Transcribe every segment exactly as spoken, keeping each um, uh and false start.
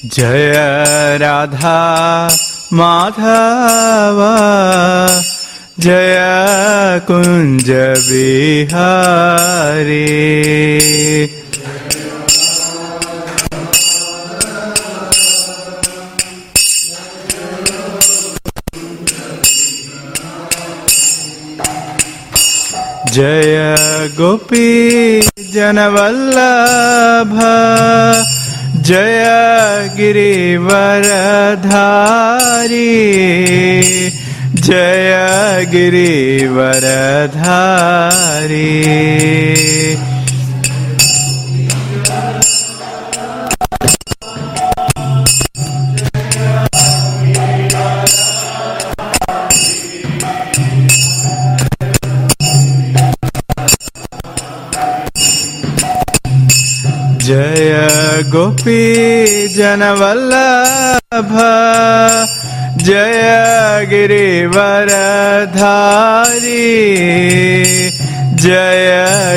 जय राधा माधव जय कुंज बिहारी। जय गोपी जनवल्लभ जय गिरिवरधारी जय गिरिवरधारी। जय गोपी जनवल्लभ जय गिरिवरधारी जय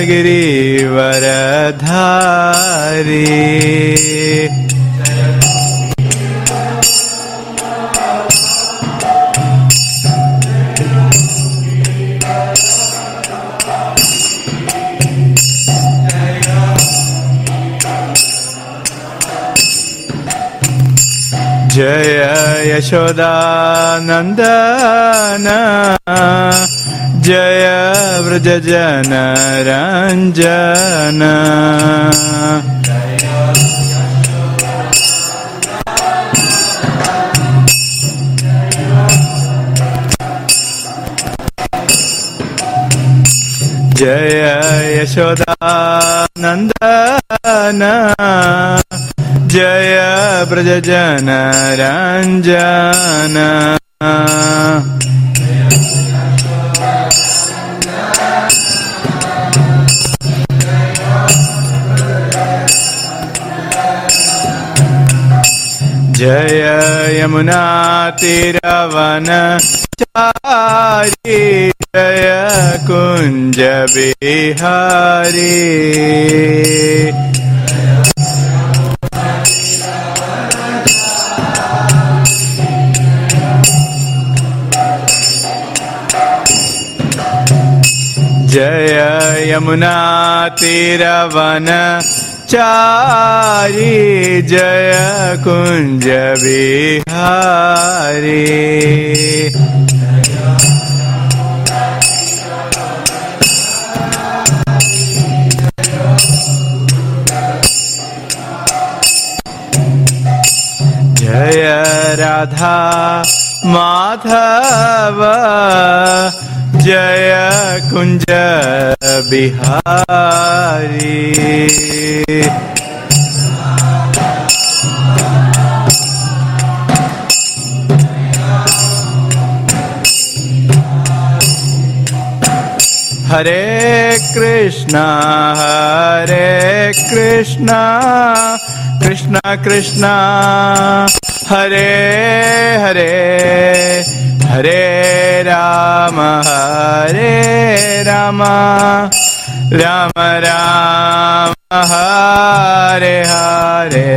गिरिवरधारी। जय यशोदानंदन जय व्रजजन रंजन। जय यशोदानंदन जय ब्रजजन रंजन। जय यमुना तीरवनचारी जय कुंज बिहारी। जय यमुना तीरवनचारी जय कुंज बिहारी। जय राधा माधव जय कुंज बिहारी। हरे कृष्णा हरे कृष्णा कृष्णा कृष्णा हरे हरे हरे राम हरे राम राम राम हरे हरे।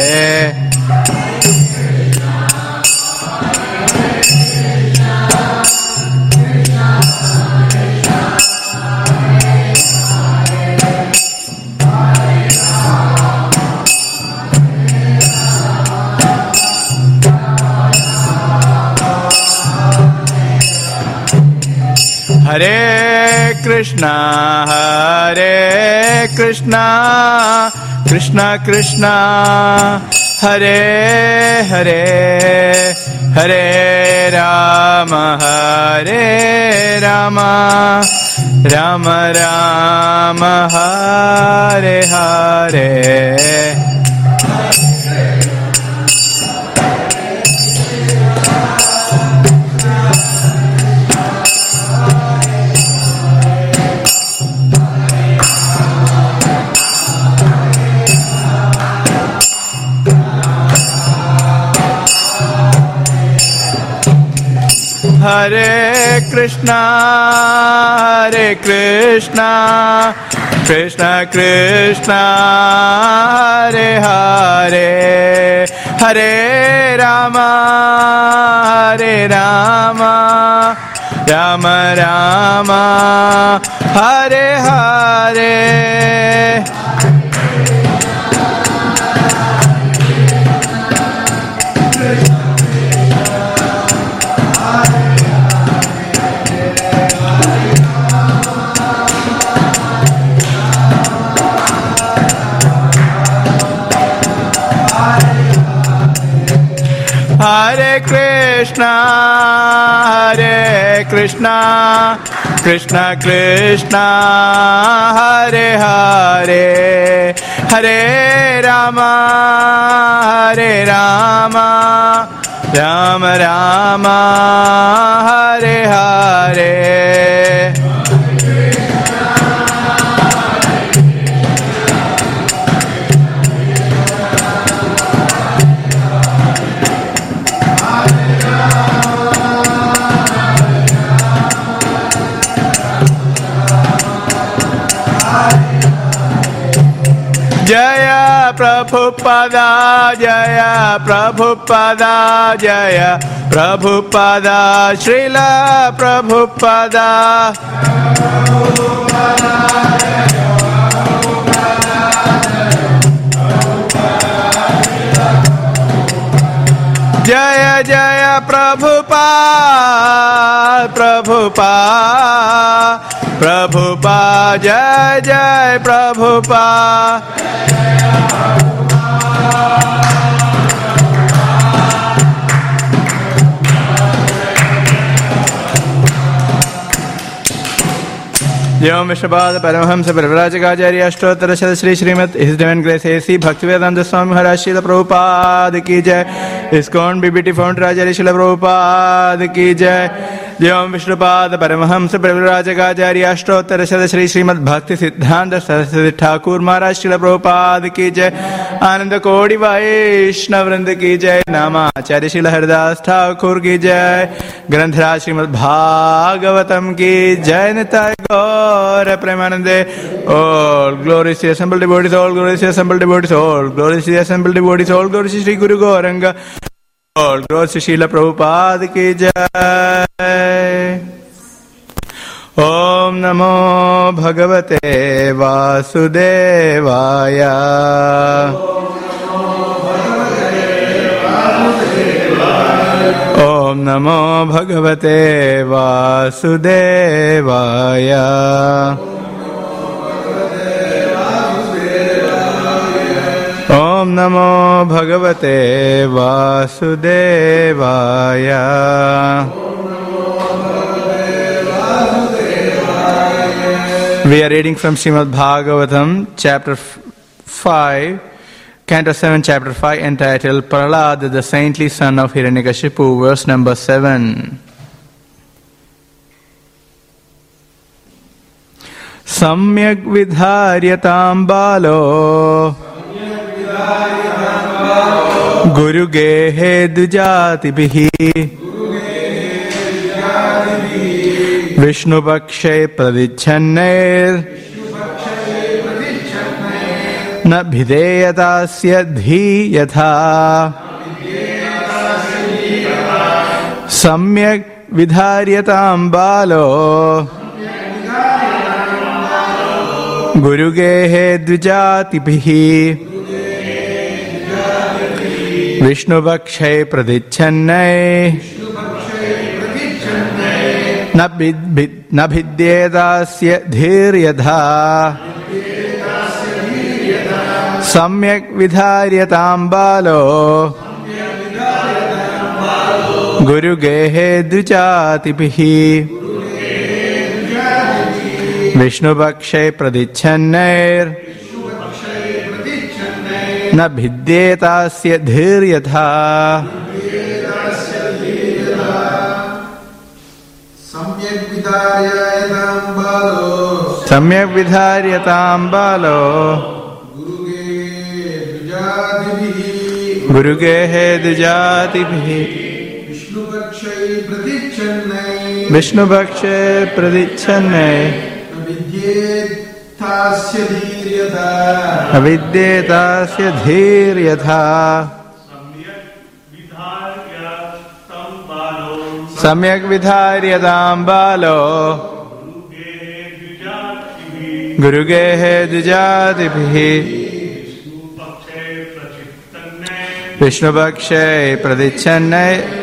हरे कृष्णा हरे कृष्णा कृष्णा कृष्णा हरे हरे हरे राम हरे राम राम राम हरे हरे। हरे Krishna, Hare Krishna, Krishna Krishna, Hare Hare, Hare Rama, Hare Rama, Rama Rama, Hare Hare. Hare Krishna, Hare Krishna, Krishna Krishna, Hare Hare, Hare Rama, Hare Rama, Rama Rama, Hare Hare. Jaya Prabhupada, Jaya Prabhupada, Jaya Prabhupada, Srila Prabhupada. Jaya Jaya Prabhupada, Prabhupada, Prabhupada, Jai Jai Prabhupada. Yom Vishwabhada Paramahamsa Parvarajagacharya Ashtottara Shri Srimad His Divine Grace A C Bhaktivedanta Swami Maharaj Srila Prabhupada Ki Jai. ISKCON B B T Founder Acharya Srila Prabhupada Ki Jai. Yom Vishnupada Paramahamsa Parvarajagacharya Ashtottara Shri Srimad Bhakti Siddhanta Saraswati Thakur Maharaj Srila Prabhupada Ki Jai. Ananda Kodi Vaishnavrinda Ki Jai. Nama Acharya Srila Haridas Thakur Ki Jai. Granthara Srimad Bhagavatam Ki Jai. Nitai Gaur Premanande. All glories to the assembled devotees, all glories to the assembled devotees, all glories to the assembled devotees, all glories to Sri Guru Gauranga, all glories to Srila Prabhupada Ki Jai. Om Namo Bhagavate Vasudevaya. Om Namo Bhagavate Vasudevaya. Om Namo Bhagavate Vasudevaya. We are reading from Srimad Bhagavatam, chapter five, Canto seven, chapter five, entitled Prahlad, the saintly son of Hiranyakashipu, verse number seven. Samyak vidharyatam balo Guru gehe dujatibihi Vishnu pakshe pradichanner Na bhideyatasya dhi yatha Samyak vidharyatam balo Guru gehe dvijatibihi Vishnu pakshe pradichanne Na bhidyetasya dhiryadha Samyak vidharyatam balo Guru gehe dvijatibihi Vishnu pakshe pradichanne Na bhidyetasya dhiryatha Samyak vidharyatam balo Guru gehe dujatibihi Vishnu Bhakshe Pradichanne Avidyetasya Dhiryatha Samyak Vidharyatam Balo Gurugehe Dujatibhi Vishnu Bhakshe Pradichanne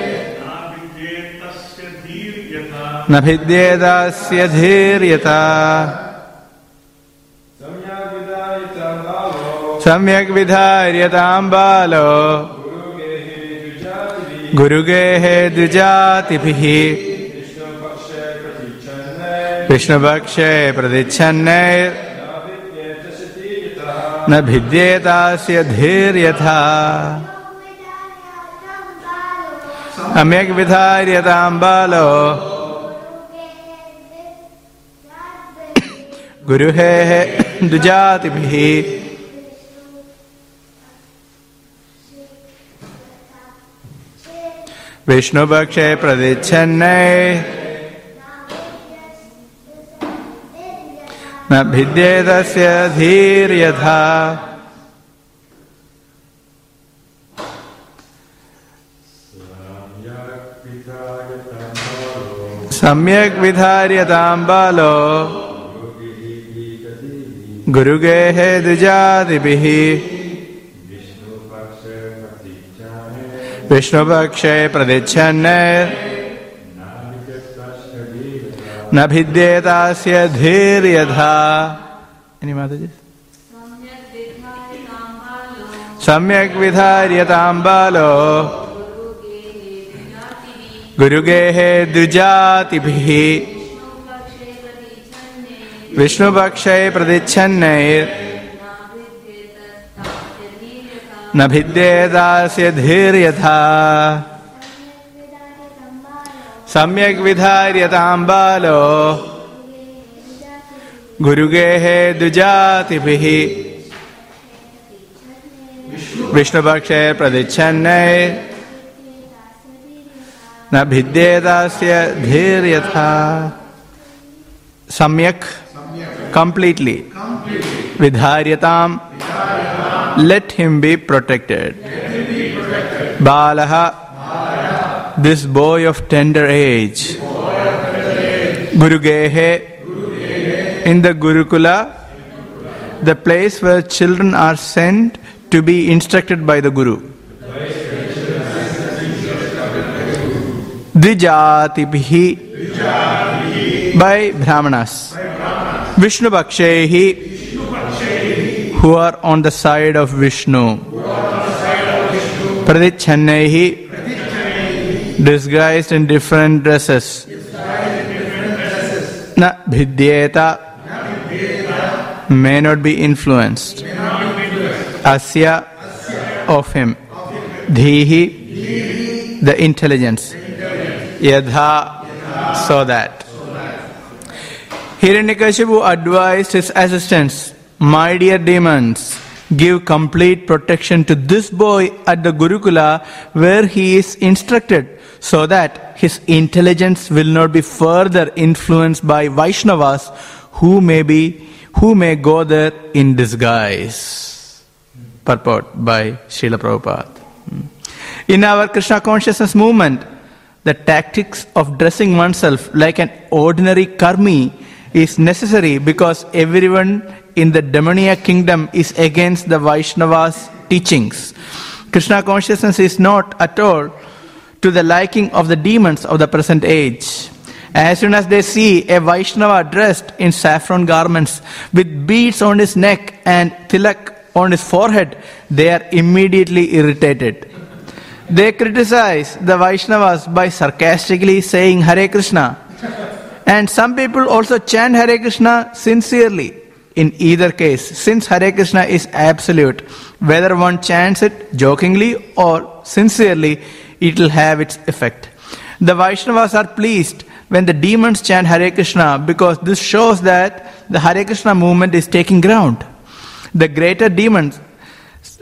Nabhidyedasya Dhiryata Samyak Vidharyatam Balo Gurugehe Dujatibhi Vishnu Bhakshe Pradichanne Nabhidyetasya Dhiryatha Samyak Vidharyatam Balo Gurugehe Dujatibhi Vishnu Bhakshe Pradichanne Nabhidyedasya Dhiryatha Samyak Vidharyatam Balo Gurugehe Dujatibhi Vishnu Bhakshe Pradichanne Nabhidyetasya Dhiryatha. Any Mataji? Samyak Vidharyatam Balo Gurugehe Dujatibhi Vishnu Bhakshe Pradichanne Nabhidyetasya Dhiryatha Samyak Vidharyatam Balo Gurugehe Dujatibhi Vishnu Bhakshe Pradichanne Nabhidyetasya Dhiryatha. Samyak, completely. Vidharyatam, let him be protected. Balaha, this boy of tender age. Gurugehe, in the Gurukula, the place where children are sent to be instructed by the Guru. Dvijatibhi, by Brahmanas. Vishnu Bhakshehi, who are on the side of Vishnu. Pradichannehi, disguised in different dresses. Na bhidyeta, may not be influenced. Asya, of him. Dhihi, the intelligence. Yadha, so that. Hiranyakashipu advised his assistants, my dear demons, give complete protection to this boy at the Gurukula where he is instructed, so that his intelligence will not be further influenced by Vaishnavas who may be who may go there in disguise. Purport by Srila Prabhupada. In our Krishna consciousness movement, the tactics of dressing oneself like an ordinary karmi is necessary because everyone in the demoniac kingdom is against the Vaishnava's teachings. Krishna consciousness is not at all to the liking of the demons of the present age. As soon as they see a Vaishnava dressed in saffron garments with beads on his neck and tilak on his forehead, they are immediately irritated. They criticize the Vaishnavas by sarcastically saying Hare Krishna. And some people also chant Hare Krishna sincerely. In either case, since Hare Krishna is absolute, whether one chants it jokingly or sincerely, it will have its effect. The Vaishnavas are pleased when the demons chant Hare Krishna because this shows that the Hare Krishna movement is taking ground. The greater demons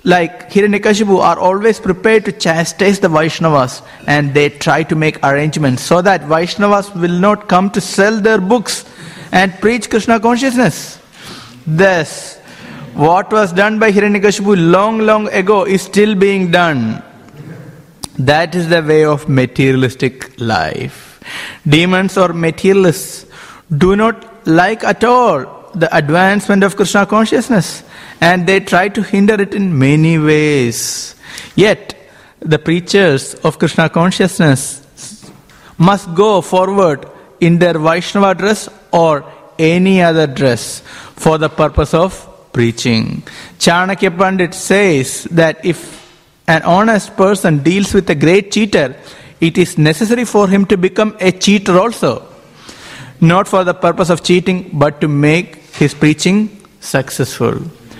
like Hiranyakashipu, are always prepared to chastise the Vaishnavas, and they try to make arrangements so that Vaishnavas will not come to sell their books and preach Krishna consciousness. Thus, what was done by Hiranyakashipu long, long ago is still being done. That is the way of materialistic life. Demons or materialists do not like at all the advancement of Krishna consciousness, and they try to hinder it in many ways. Yet, the preachers of Krishna consciousness must go forward in their Vaishnava dress or any other dress for the purpose of preaching. Chanakya Pandit says that if an honest person deals with a great cheater, it is necessary for him to become a cheater also. Not for the purpose of cheating, but to make his preaching successful.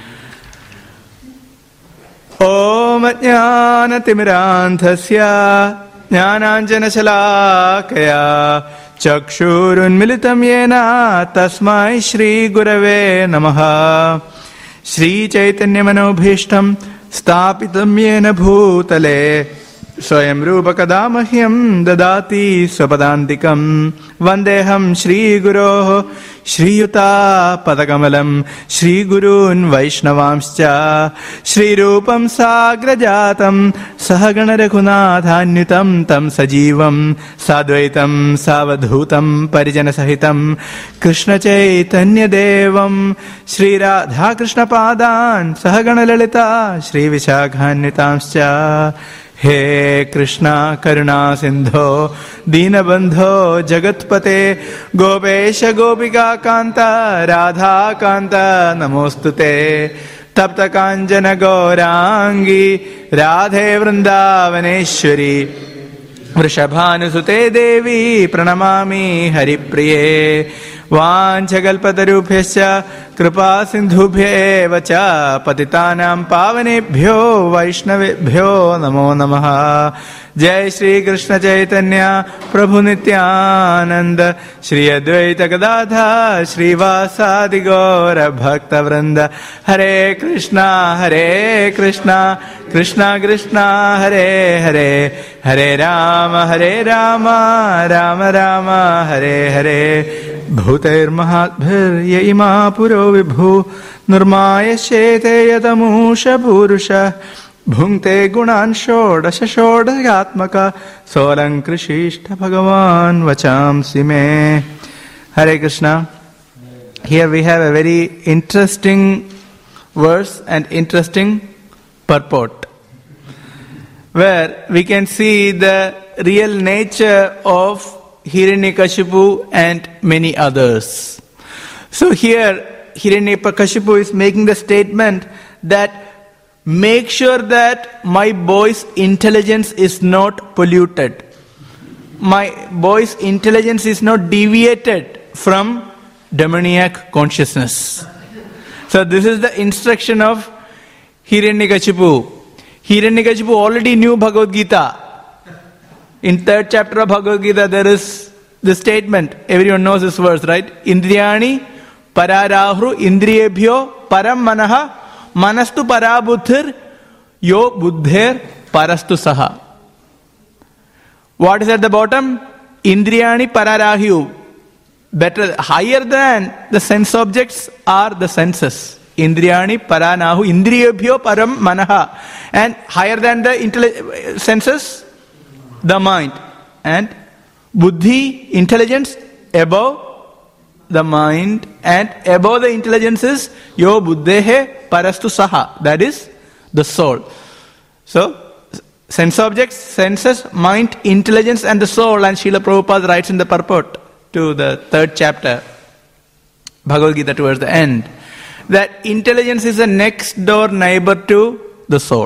Om Jnana Timiranthasya Jnananjana Shalakaya Chakshurunmilitam Yena Tasmai Shri Gurave Namaha. Shri Chaitanya Manobhishtam Stapitam Yena Bhutale Swayam Rupa Kadamahyam Dadati Swapadantikam Vandeham Shri Guroho Shri Yuta Padakamalam Shri Gurun Vaishnavamscha Shri Rupam Sagrajatam Sahagana Raghunathanyutam Tam Sajivam Sadvaitam Savadhutam Parijana Sahitam Krishna Chaitanya Devam Shri Radha Krishna Padan Sahagana Lalita Shri Vishakhanyitamscha. He Krishna Karuna Sindho Dinabandho Jagatpate Gopesha Gopika Kanta Radha Kanta Namostute Tapta Kanjana Gaurangi Radhe Vrindavaneshwari Vrishabhanusute Devi Pranamami Haripriye Vanchakalpatarubhyascha Kripa Sindhubhye Vacha Patitanam Pavanebhyo Vaishnavebhyo Namo Namaha. Jai Shri Krishna Chaitanya Prabhu Nityananda Shri Advaita Gadadha Shri Vasadi Gaura Bhakta Vrinda. Hare Krishna Hare Krishna Krishna Krishna Hare Hare Hare Rama Hare Rama Rama Rama Hare Hare. Bhuter Mahatbhir Yaima Puro Vibhu Nurmaya Shete Yatamusha Purusha Bhungte Gunan Shodasha Shodayatmaka Solang Krishishta Bhagavan Vacham Sime. Hare Krishna. Here we have a very interesting verse and interesting purport, where we can see the real nature of Hiranyakashipu and many others. So here Hiranyakashipu is making the statement that make sure that my boy's intelligence is not polluted. My boy's intelligence is not deviated from demoniac consciousness. So this is the instruction of Hiranyakashipu. Hiranyakashipu already knew Bhagavad Gita. In third chapter of Bhagavad Gita, there is the statement. Everyone knows this verse, right? Indriyani pararahru indriyebhyo param manaha manastu parabuddhir yo buddher parastu saha. What is at the bottom? Indriyani pararahyu. Better, higher than the sense objects are the senses. Indriyani paranahu indriyebhyo param manaha. And higher than the intelli- senses, the mind. And buddhi, intelligence, above the mind, and above the intelligence is yo buddhehe parastu saha. That is the soul. So, sense objects, senses, mind, intelligence, and the soul. And Srila Prabhupada writes in the purport to the third chapter, Bhagavad Gita, towards the end, that intelligence is a next door neighbor to the soul.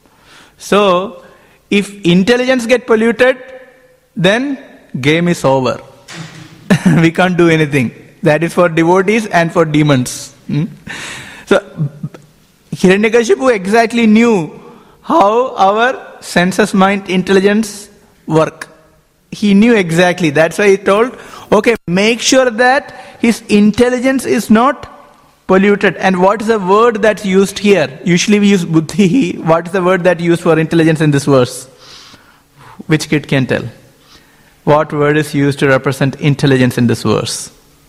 So, if intelligence get polluted, then game is over. We can't do anything. That is for devotees and for demons. Hmm? So, Hiranyakashipu exactly knew how our senses, mind, intelligence work. He knew exactly. That's why he told, okay, make sure that his intelligence is not polluted. And what is the word that's used here? Usually we use buddhi. What is the word that used for intelligence in this verse? Which kid can tell? What word is used to represent intelligence in this verse?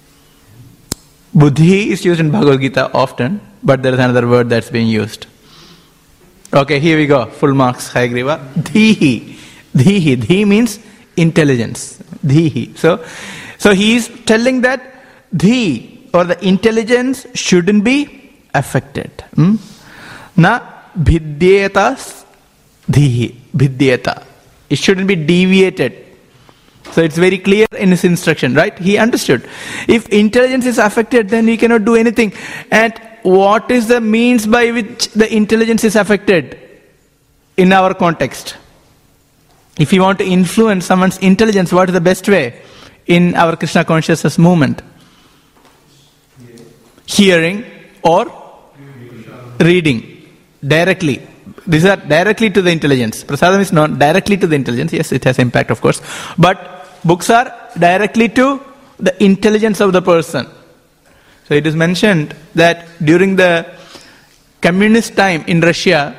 Buddhi is used in Bhagavad Gita often, but there is another word that's being used. Okay, here we go. Full marks, Hayagriva. Dhihi. Dhihi. Dhi means intelligence. Dhihi. So, so he is telling that dhi, or the intelligence, shouldn't be affected. Hmm? Na bhidyeta dhihi. Bhidyeta. It shouldn't be deviated. So it's very clear in his instruction, right? He understood. If intelligence is affected, then we cannot do anything. And what is the means by which the intelligence is affected in our context? If you want to influence someone's intelligence, what is the best way in our Krishna consciousness movement? Hearing or reading directly. These are directly to the intelligence. Prasadam is not directly to the intelligence. Yes, it has impact, of course. But books are directly to the intelligence of the person. So it is mentioned that during the communist time in Russia,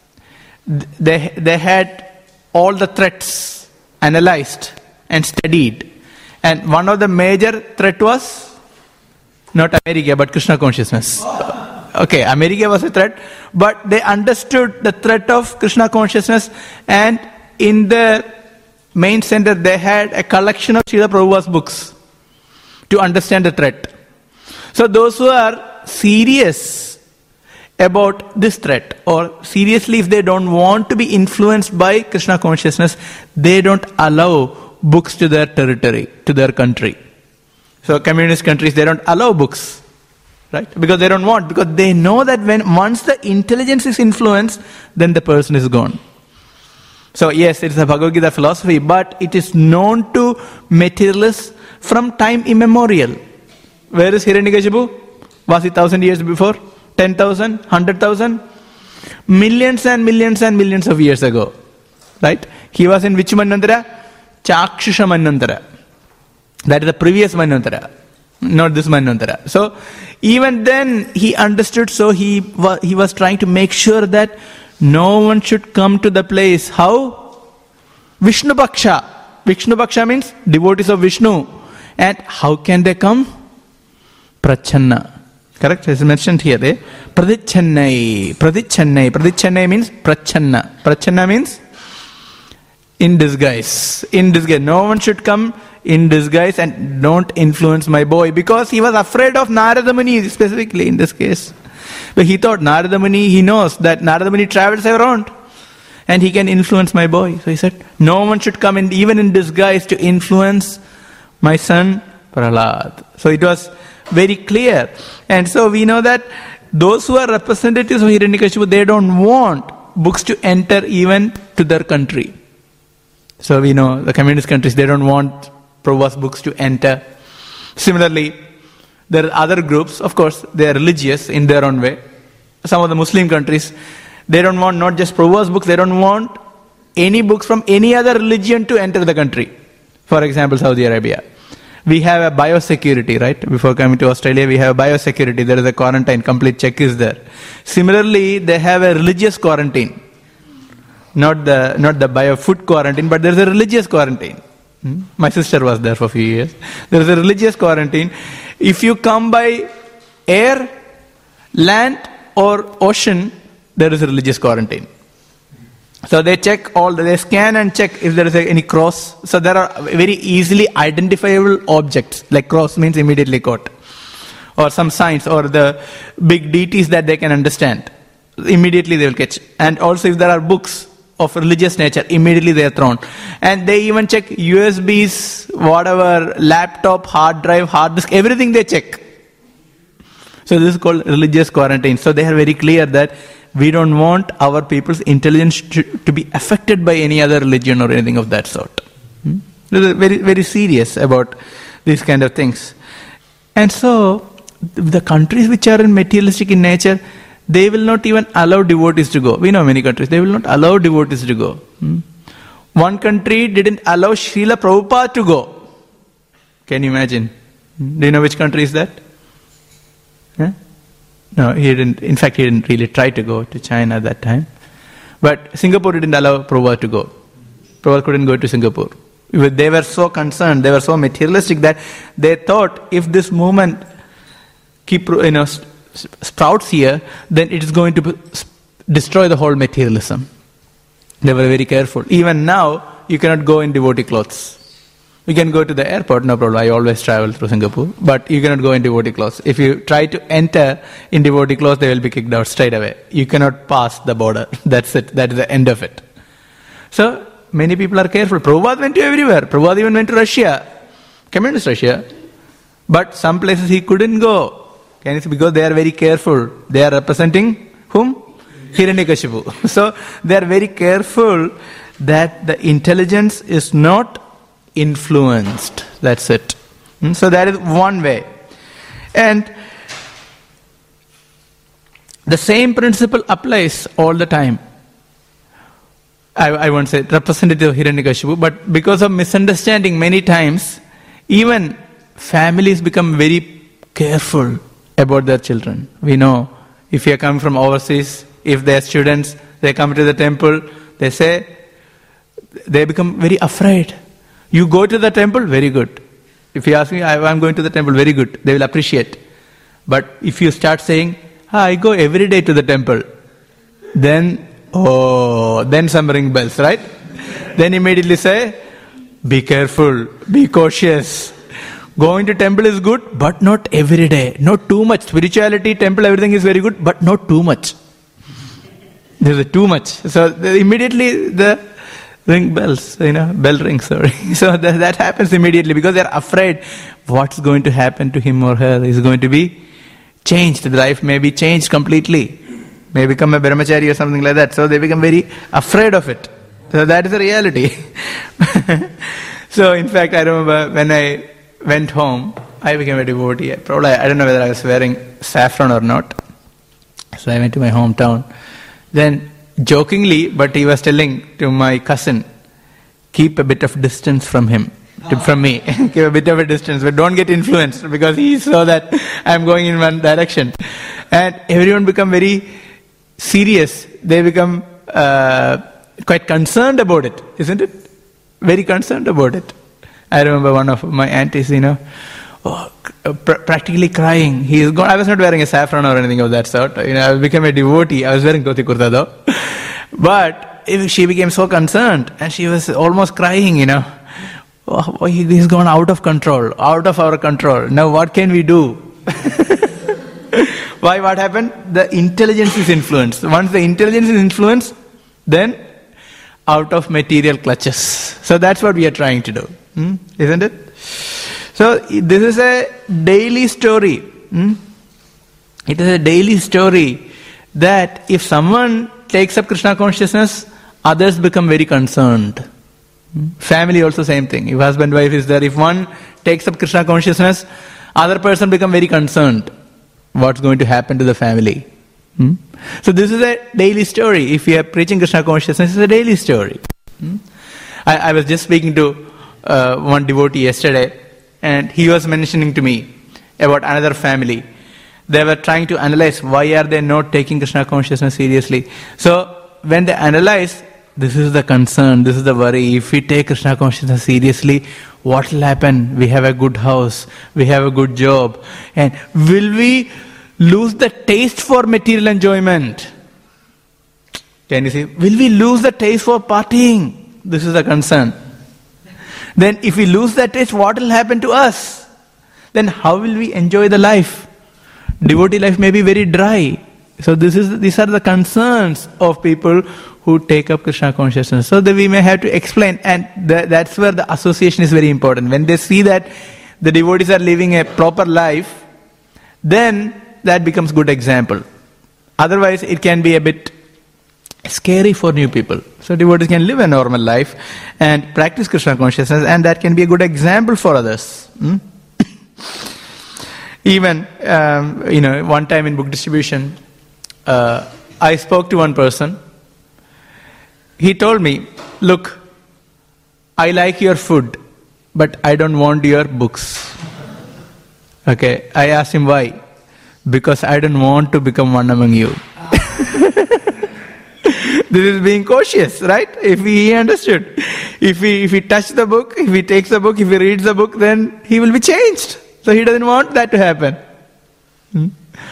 they, they had all the threats analyzed and studied. And one of the major threat was not America, but Krishna consciousness. Okay, America was a threat, but they understood the threat of Krishna consciousness, and in the main center they had a collection of Srila Prabhupada's books to understand the threat. So those who are serious about this threat, or seriously if they don't want to be influenced by Krishna consciousness, they don't allow books to their territory, to their country. So communist countries, they don't allow books. Right? Because they don't want, because they know that when once the intelligence is influenced, then the person is gone. So yes, it is a Bhagavad Gita philosophy, but it is known to materialists from time immemorial. Where is Hiranyakashipu? Was it thousand years before? Ten thousand? Hundred thousand? Millions and millions and millions of years ago. Right? He was in which Manvantara? Chakshusha Manvantara. That is the previous Manvantara. Not this Manvantara. So, even then he understood, so he was, he was trying to make sure that no one should come to the place. How? Vishnu Bhaksha. Vishnu Bhaksha means devotees of Vishnu. And how can they come? Prachanna. Correct? It's mentioned here. Eh? Pradicchannai. Pradicchannai. Pradicchannai means Prachanna. Prachanna means in disguise. In disguise. No one should come in disguise and don't influence my boy, because he was afraid of Narada Muni specifically in this case. But he thought Narada Muni, he knows that Narada Muni travels around and he can influence my boy. So he said, no one should come in even in disguise to influence my son Prahlad. So it was very clear. And so we know that those who are representatives of Hiranyakashipu, they don't want books to enter even to their country. So we know the communist countries, they don't want Prabhupada's books to enter. Similarly, there are other groups, of course, they are religious in their own way. Some of the Muslim countries, they don't want not just Prabhupada's books, they don't want any books from any other religion to enter the country. For example, Saudi Arabia. We have a biosecurity, right? Before coming to Australia, we have a biosecurity. There is a quarantine, complete check is there. Similarly, they have a religious quarantine. Not the not the bio-food quarantine, but there is a religious quarantine. Hmm? My sister was there for a few years. There is a religious quarantine. If you come by air, land or ocean, there is a religious quarantine. So they check all, they scan and check if there is any cross. So there are very easily identifiable objects, like cross means immediately caught. Or some signs or the big deities that they can understand. Immediately they will catch. And also if there are books of religious nature, immediately they are thrown. And they even check U S Bs, whatever, laptop, hard drive, hard disk, everything they check. So this is called religious quarantine. So they are very clear that we don't want our people's intelligence to, to be affected by any other religion or anything of that sort. Hmm? They are very, very serious about these kind of things. And so the countries which are in materialistic in nature, they will not even allow devotees to go. We know many countries, they will not allow devotees to go. Hmm? One country didn't allow Srila Prabhupada to go. Can you imagine? Hmm? Do you know which country is that? Huh? No, he didn't. In fact, he didn't really try to go to China at that time. But Singapore didn't allow Prabhupada to go. Prabhupada couldn't go to Singapore. They were so concerned, they were so materialistic that they thought if this movement keep, you know, sprouts here, then it is going to destroy the whole materialism. They were very careful. Even now, you cannot go in devotee clothes. You can go to the airport, no problem. I always travel through Singapore. But you cannot go in devotee clothes. If you try to enter in devotee clothes, they will be kicked out straight away. You cannot pass the border. That's it. That is the end of it. So, many people are careful. Prabhupada went to everywhere. Prabhupada even went to Russia. Communist Russia. But some places he couldn't go. Can you see? Because they are very careful. They are representing whom? Hiranyakashipu. So, they are very careful that the intelligence is not influenced. That's it. So that is one way. And the same principle applies all the time. I, I won't say representative of Hiranyakashipu, but because of misunderstanding many times, even families become very careful about their children. We know if you are coming from overseas, if they are students, they come to the temple, they say, they become very afraid. You go to the temple, very good. If you ask me, I am going to the temple, very good. They will appreciate. But if you start saying, ah, I go every day to the temple, then, oh, then some ring bells, right? Then immediately say, be careful, be cautious. Going to temple is good, but not every day. Not too much. Spirituality, temple, everything is very good, but not too much. There is too much. So the, immediately the ring bells, you know, bell rings, sorry. So that, that happens immediately because they are afraid what's going to happen to him or her is going to be changed. The life may be changed completely. May become a brahmachari or something like that. So they become very afraid of it. So that is the reality. So in fact, I remember when I went home, I became a devotee. Probably, I don't know whether I was wearing saffron or not. So I went to my hometown. Then jokingly, but he was telling to my cousin, keep a bit of distance from him, to, from me. Keep a bit of a distance, but don't get influenced because he saw that I'm going in one direction. And everyone become very serious. They become uh, quite concerned about it, isn't it? Very concerned about it. I remember one of my aunties, you know, oh, pr- practically crying. He is gone. I was not wearing a saffron or anything of that sort. You know, I became a devotee. I was wearing dhoti kurta though. But if she became so concerned and she was almost crying, you know. Oh, he's gone out of control, out of our control. Now what can we do? Why? What happened? The intelligence is influenced. Once the intelligence is influenced, then out of material clutches. So that's what we are trying to do. Hmm? Isn't it? So this is a daily story. Hmm? It is a daily story that if someone takes up Krishna consciousness, others become very concerned. Hmm? Family also same thing. If husband wife is there, if one takes up Krishna consciousness, other person become very concerned. What's going to happen to the family? Hmm? So this is a daily story. If you are preaching Krishna consciousness, it's a daily story. Hmm? I, I was just speaking to uh, one devotee yesterday, and he was mentioning to me about another family. They were trying to analyze why are they not taking Krishna consciousness seriously. So when they analyze, this is the concern, this is the worry. If we take Krishna consciousness seriously, what will happen? We have a good house, we have a good job, and will we lose the taste for material enjoyment? Can you see? Will we lose the taste for partying? This is the concern. Then if we lose that taste, what will happen to us? Then how will we enjoy the life? Devotee life may be very dry. So this is these are the concerns of people who take up Krishna consciousness. So that we may have to explain, and th- that's where the association is very important. When they see that the devotees are living a proper life, then that becomes good example. Otherwise, it can be a bit scary for new people. So devotees can live a normal life and practice Krishna consciousness, and that can be a good example for others. Hmm? Even, um, you know, one time in book distribution, uh, I spoke to one person. He told me, look, I like your food, but I don't want your books. Okay, I asked him why. because I don't want to become one among you. This is being cautious, right? If he understood. If he, if he touches the book, if he takes the book, if he reads the book, then he will be changed. So he doesn't want that to happen. Hmm?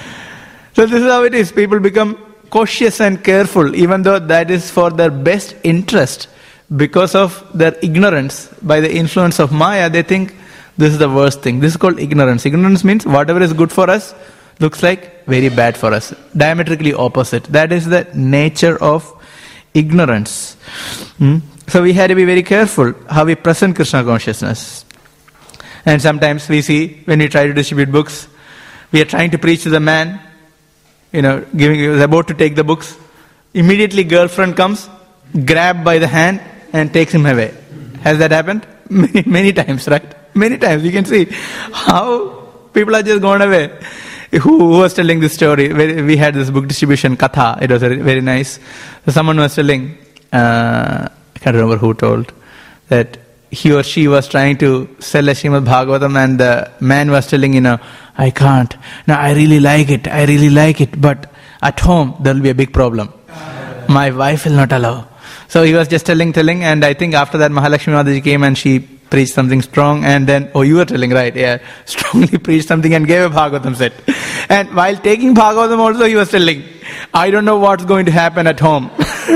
So this is how it is. People become cautious and careful, even though that is for their best interest. Because of their ignorance, by the influence of Maya, they think this is the worst thing. This is called ignorance. Ignorance means whatever is good for us looks like very bad for us. Diametrically opposite. That is the nature of ignorance. Hmm? So we have to be very careful how we present Krishna consciousness. And sometimes we see, when we try to distribute books, we are trying to preach to the man, you know, giving, he was about to take the books. Immediately girlfriend comes, grab by the hand and takes him away. Has that happened? Many, many times, right? Many times. You can see how people are just gone away. Who, who was telling this story? We had this book distribution, Katha. It was very, very nice. So someone was telling, uh, I can't remember who told, that he or she was trying to sell a Srimad Bhagavatam and the man was telling, you know, I can't. No, I really like it. I really like it. But at home, there will be a big problem. My wife will not allow. So he was just telling, telling, and I think after that Mahalakshmi Mataji came and she preached something strong, and then, oh, you were telling, right, yeah, strongly preached something and gave a Bhagavatam set. And while taking Bhagavatam also, he was telling, I don't know what's going to happen at home.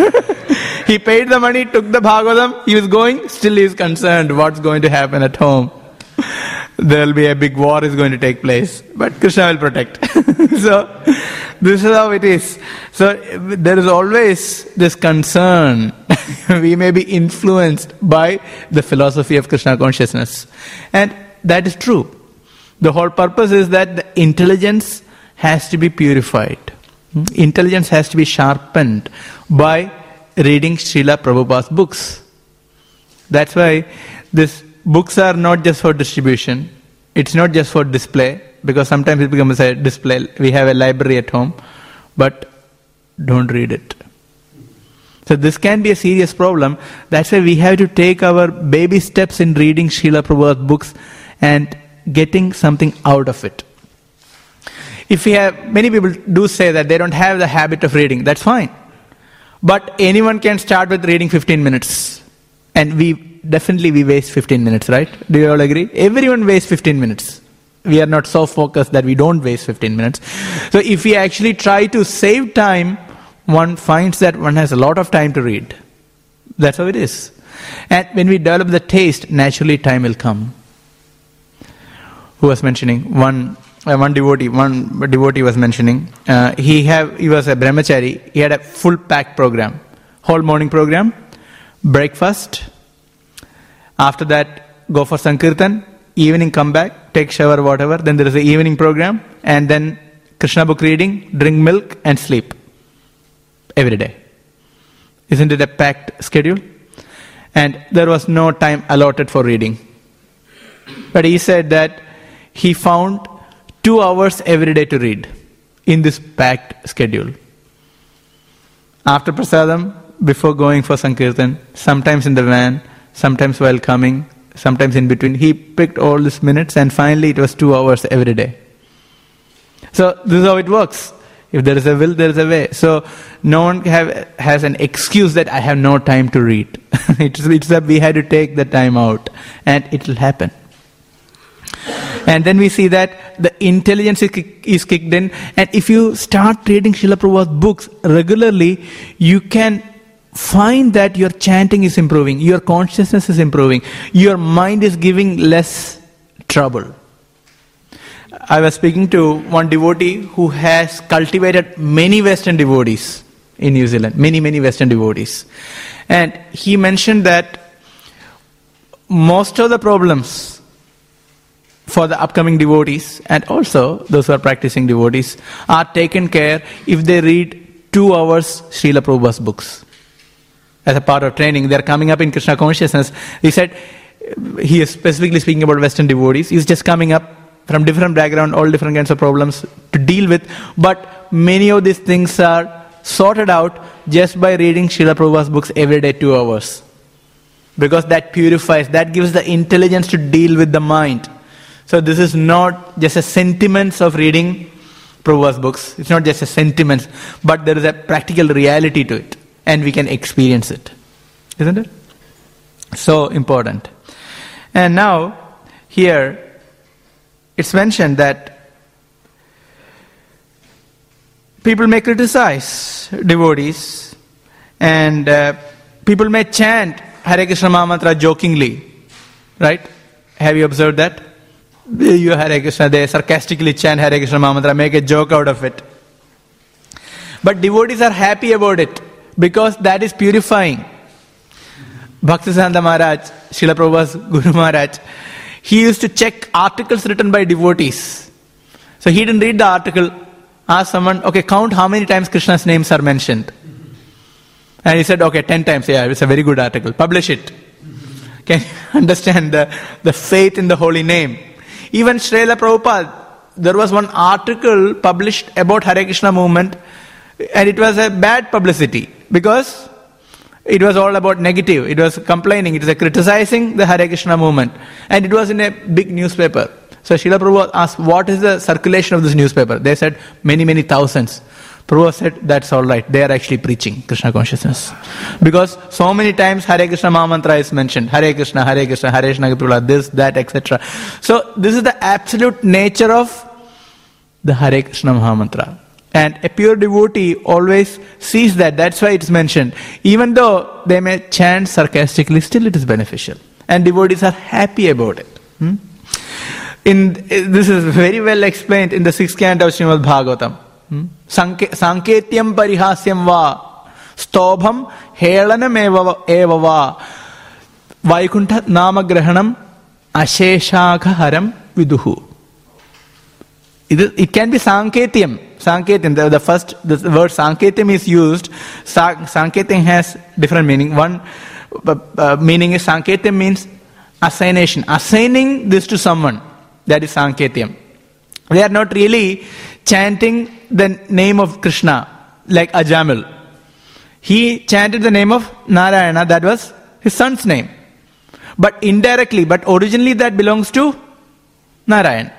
He paid the money, took the Bhagavatam, he was going, still he is concerned what's going to happen at home. There will be a big war is going to take place, but Krishna will protect. So, this is how it is. So, there is always this concern. We may be influenced by the philosophy of Krishna consciousness. And that is true. The whole purpose is that the intelligence has to be purified. Intelligence has to be sharpened by reading Srila Prabhupada's books. That's why these books are not just for distribution. It's not just for display, because sometimes it becomes a display. We have a library at home, but don't read it. So this can be a serious problem. That's why we have to take our baby steps in reading Srila Prabhupada's books and getting something out of it. If we have, many people do say that they don't have the habit of reading. That's fine. But anyone can start with reading fifteen minutes. And we, definitely we waste fifteen minutes, right? Do you all agree? Everyone wastes fifteen minutes. We are not so focused that we don't waste fifteen minutes. So if we actually try to save time, one finds that one has a lot of time to read. That's how it is. And when we develop the taste, naturally time will come. Who was mentioning? One uh, one devotee, one devotee was mentioning, uh, he have he was a brahmachari, he had a full packed program. Whole morning program, breakfast, after that go for Sankirtan, evening come back, take shower, whatever, then there is an evening program, and then Krishna book reading, drink milk and sleep. Every day. Isn't it a packed schedule? And there was no time allotted for reading. But he said that he found two hours every day to read in this packed schedule. After prasadam, before going for Sankirtan, sometimes in the van, sometimes while coming, sometimes in between, he picked all these minutes and finally it was two hours every day. So this is how it works. If there is a will, there is a way. So no one have, has an excuse that I have no time to read. it's, it's that we had to take the time out and it will happen. And then we see that the intelligence is, kick, is kicked in, and if you start reading Srila Prabhupada's books regularly, you can find that your chanting is improving, your consciousness is improving, your mind is giving less trouble. I was speaking to one devotee who has cultivated many Western devotees in New Zealand, many, many Western devotees. And he mentioned that most of the problems for the upcoming devotees, and also those who are practicing devotees, are taken care if they read two hours Srila Prabhupada's books. As a part of training, they are coming up in Krishna consciousness. He said, he is specifically speaking about Western devotees, he's just coming up from different background, all different kinds of problems to deal with, but many of these things are sorted out just by reading Srila Prabhupada's books every day, two hours. Because that purifies, that gives the intelligence to deal with the mind. So this is not just a sentiments of reading Prabhupada's books. It's not just a sentiment, but there is a practical reality to it, and we can experience it. Isn't it? So important. And now, here, it's mentioned that people may criticize devotees, and uh, people may chant Hare Krishna Mahamantra jokingly. Right? Have you observed that? You Hare Krishna, they sarcastically chant Hare Krishna Mahamantra, make a joke out of it. But devotees are happy about it, because that is purifying. Bhaktisiddhanta Maharaj, Srila Prabhupada's Guru Maharaj, he used to check articles written by devotees. So he didn't read the article, asked someone, okay, count how many times Krishna's names are mentioned. And he said, okay, ten times, yeah, it's a very good article, publish it. Can you understand the, the faith in the holy name? Even Srila Prabhupada, there was one article published about Hare Krishna movement, and it was a bad publicity, because it was all about negative. It was complaining, it was criticizing the Hare Krishna movement. And it was in a big newspaper. So Srila Prabhupada asked, what is the circulation of this newspaper? They said, many, many thousands. Prabhupada said, that's all right. They are actually preaching Krishna consciousness. Because so many times Hare Krishna Mahamantra is mentioned. Hare Krishna, Hare Krishna, Hare Krishna, Prabhupada, this, that, et cetera. So this is the absolute nature of the Hare Krishna Mahamantra. And a pure devotee always sees that. That's why it's mentioned. Even though they may chant sarcastically, still it is beneficial. And devotees are happy about it. Hmm? In, this is very well explained in the sixth canto of Srimad Bhagavatam. Hmm? Sanketyam parihasyam va stobham helanam eva va Vaikuntha namagrahanam asheshakhaharam viduhu. It can be Sanketyam. Sanketyam, the, the first, the word Sanketyam is used. Sa, Sanketyam has different meaning. One uh, uh, meaning is Sanketyam means assignation. Assigning this to someone. That is Sanketyam. They are not really chanting the name of Krishna like Ajamil. He chanted the name of Narayana, that was his son's name. But indirectly, but originally that belongs to Narayan.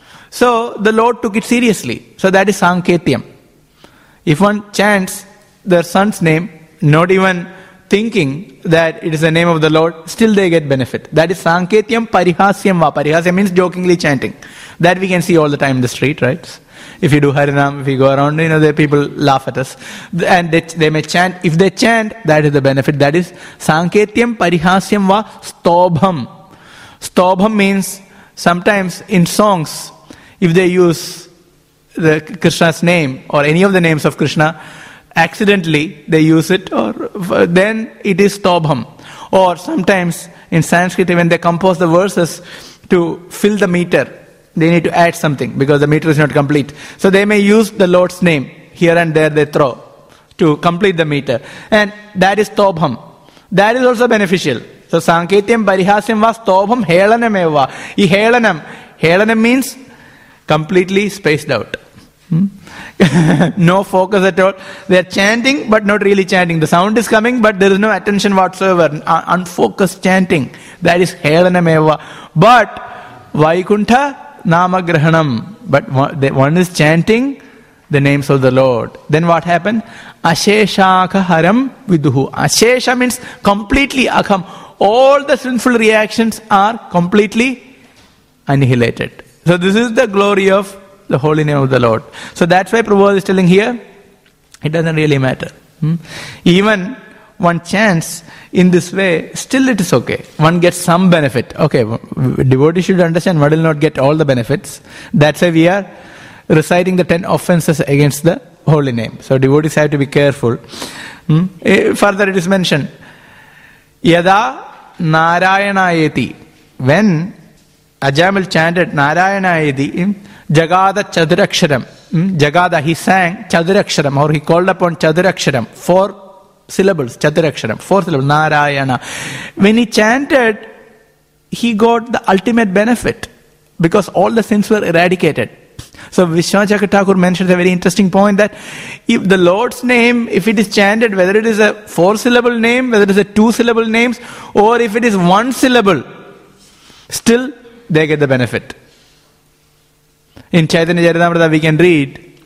So the Lord took it seriously. So that is Sanketyam. If one chants their son's name, not even thinking that it is the name of the Lord, still they get benefit. That is Sanketyam parihasyam va. Parihasyam means jokingly chanting. That we can see all the time in the street, right? If you do Harinam, if you go around, you know, the people laugh at us. And they, they may chant. If they chant, that is the benefit. That is Sanketyam parihasyam va stobham. Stobham means sometimes in songs, if they use the Krishna's name or any of the names of Krishna, accidentally they use it, or then it is stobham. Or sometimes in Sanskrit, when they compose the verses to fill the meter, they need to add something because the meter is not complete. So they may use the Lord's name here and there, they throw to complete the meter. And that is stobham. That is also beneficial. So Sanketyam parihasyam va stobham helanam eva. I helanam. Helanam means completely spaced out. Hmm? No focus at all. They are chanting but not really chanting. The sound is coming but there is no attention whatsoever. Un- unfocused chanting. That is helanam eva. But Vaikuntha namagrahanam. But one, one is chanting the names of the Lord. Then what happened? Asheshakhaharam viduhu. Ashesha means completely akham. All the sinful reactions are completely annihilated. So this is the glory of the holy name of the Lord. So that's why Prabhupada is telling here, it doesn't really matter. Hmm? Even one chants in this way, still it is okay. One gets some benefit. Okay, devotee should understand one will not get all the benefits. That's why we are reciting the ten offenses against the holy name. So devotees have to be careful. Hmm? Further it is mentioned, Yada Narayanayeti. When Ajamil chanted Narayanayeti, Jagada Chaduraksharam. Jagada, he sang Chaduraksharam, or he called upon Chaduraksharam. Four syllables, Chaduraksharam. Four syllables, Narayana. When he chanted, he got the ultimate benefit because all the sins were eradicated. So Vishwanath Thakur mentions a very interesting point that if the Lord's name, if it is chanted, whether it is a four syllable name, whether it is a two syllable names, or if it is one syllable, still they get the benefit. In Chaitanya Charitamrita we can read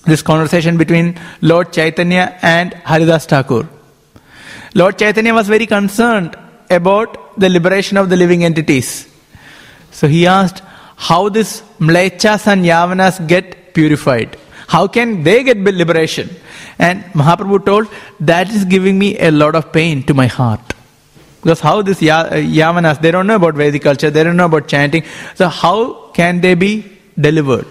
this conversation between Lord Chaitanya and Haridas Thakur. Lord Chaitanya was very concerned about the liberation of the living entities. So he asked how these Mlechas and Yavanas get purified. How can they get liberation? And Mahaprabhu told, that is giving me a lot of pain to my heart. Because how these Yavanas, they don't know about Vedic culture, they don't know about chanting. So how can they be delivered?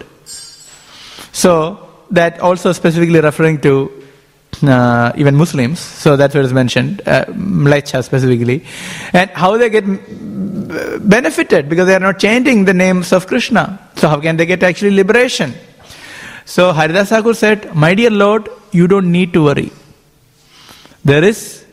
So that also specifically referring to uh, even Muslims. So that's what is mentioned, uh, Mlecha specifically. And how they get benefited because they are not chanting the names of Krishna. So how can they get actually liberation? So Haridas Thakur said, my dear Lord, you don't need to worry. There is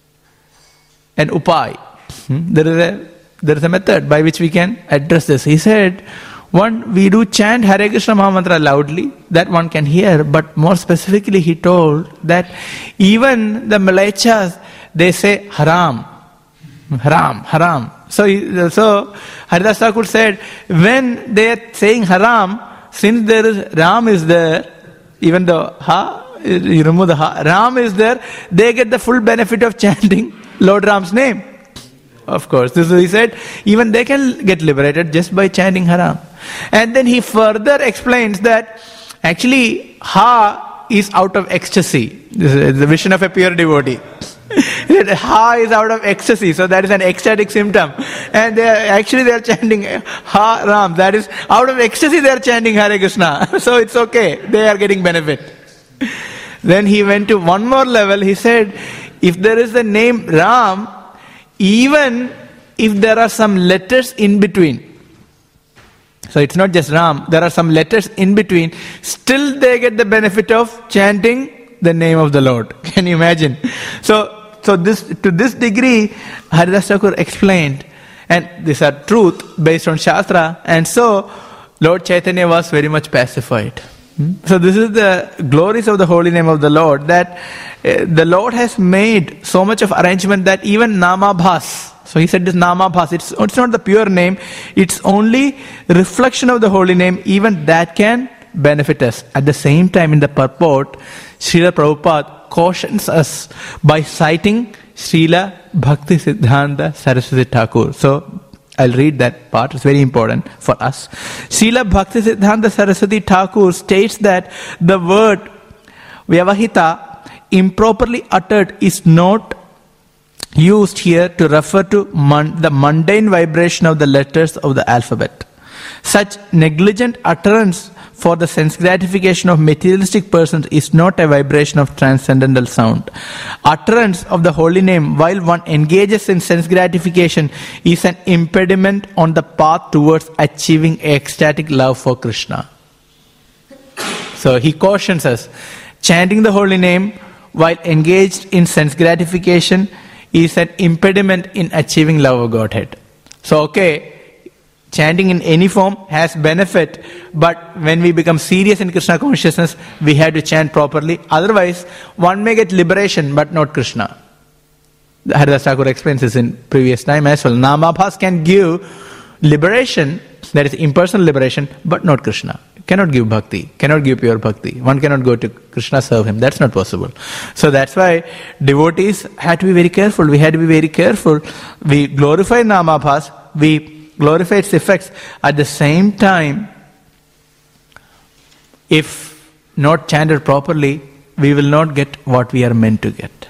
an upai. Hmm? There is a there is a method by which we can address this. He said, one, we do chant Hare Krishna Mahamantra loudly, that one can hear, but more specifically he told that even the Mlechas, they say haram, haram, haram. So, so Haridas Thakur said, when they are saying haram, since there is Ram is there, even though ha, you remove the ha, Ram is there, they get the full benefit of chanting Lord Ram's name. Of course, this is, he said, even they can get liberated just by chanting haram. And then he further explains that actually ha is out of ecstasy. This is the vision of a pure devotee. Ha is out of ecstasy, so that is an ecstatic symptom. And they are, actually they are chanting Ha Ram, that is out of ecstasy they are chanting Hare Krishna. So it's okay, they are getting benefit. Then he went to one more level, he said, if there is the name Ram, even if there are some letters in between, so it's not just Ram, there are some letters in between, still they get the benefit of chanting the name of the Lord. Can you imagine? So, so this to this degree, Haridas Thakur explained, and these are truth based on Shastra, and so Lord Chaitanya was very much pacified. So this is the glories of the holy name of the Lord, that uh, the Lord has made so much of arrangement that even Namabhas, so he said this Namabhas, it's, it's not the pure name, it's only reflection of the holy name, even that can benefit us. At the same time, in the purport, Srila Prabhupada cautions us by citing Srila Bhakti Siddhanta Saraswati Thakur. So I'll read that part, it's very important for us. Srila Bhakti Siddhanta Saraswati Thakur states that the word Vyavahita, improperly uttered, is not used here to refer to mon- the mundane vibration of the letters of the alphabet. Such negligent utterance for the sense gratification of materialistic persons is not a vibration of transcendental sound. Utterance of the holy name while one engages in sense gratification is an impediment on the path towards achieving ecstatic love for Krishna. So he cautions us, chanting the holy name while engaged in sense gratification is an impediment in achieving love of Godhead. So okay, chanting in any form has benefit, but when we become serious in Krishna consciousness, we have to chant properly. Otherwise, one may get liberation, but not Krishna. Haridas Thakur explains this in previous time as well. Namabhas can give liberation, that is impersonal liberation, but not Krishna. Cannot give bhakti, cannot give pure bhakti. One cannot go to Krishna, serve him. That's not possible. So that's why devotees had to be very careful. We had to be very careful. We glorify Namabhas, we glorify its effects. At the same time, if not chanted properly, we will not get what we are meant to get.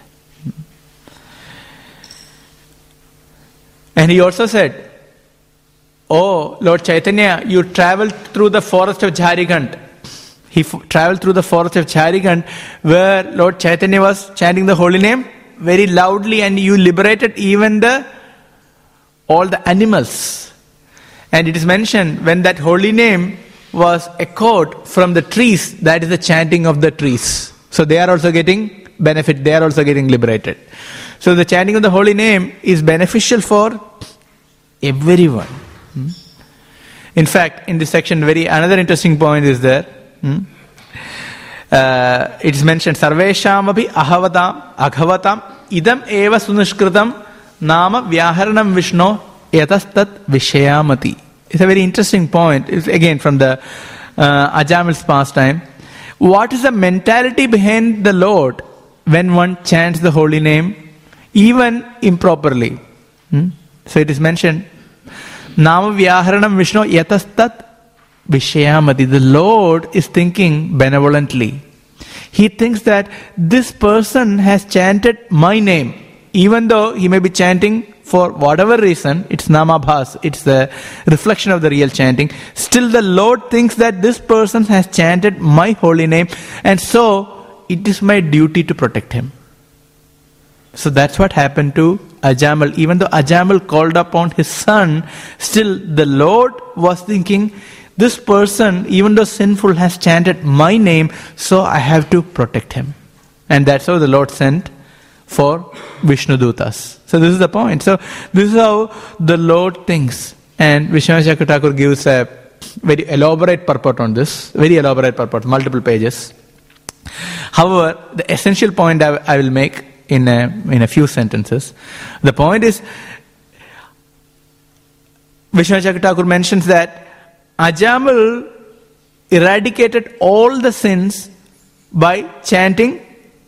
And he also said, oh, Lord Chaitanya, you traveled through the forest of Jharikand. He f- traveled through the forest of Jharikand where Lord Chaitanya was chanting the holy name very loudly, and you liberated even the all the animals. And it is mentioned when that holy name was echoed from the trees, that is the chanting of the trees. So they are also getting benefit, they are also getting liberated. So the chanting of the holy name is beneficial for everyone. Hmm? In fact, in this section, very another interesting point is there. Hmm? Uh, it is mentioned, Sarvesham abhi ahavatam aghavatam idam eva sunishkritam nama vyaharanam vishno yatastat vishayamati. It's a very interesting point. It's again from the uh, Ajamil's pastime. what is the mentality behind the Lord when one chants the holy name, even improperly? Hmm? So it is mentioned, Nama Vyaharanam Vishnu Yatastat Vishayamati. The Lord is thinking benevolently. He thinks that this person has chanted my name, even though he may be chanting for whatever reason, it's namabhas, it's the reflection of the real chanting. Still the Lord thinks that this person has chanted my holy name, and so it is my duty to protect him. So that's what happened to Ajamal. Even though Ajamal called upon his son, still the Lord was thinking, this person, even though sinful, has chanted my name, so I have to protect him. And that's how the Lord sent for Vishnu Dutas. So this is the point. So this is how the Lord thinks. And Vishwanath Chakravarti Thakur gives a very elaborate purport on this. Very elaborate purport, multiple pages. However, the essential point I, I will make in a, in a few sentences. The point is, Vishwanath Chakravarti Thakur mentions that Ajamal eradicated all the sins by chanting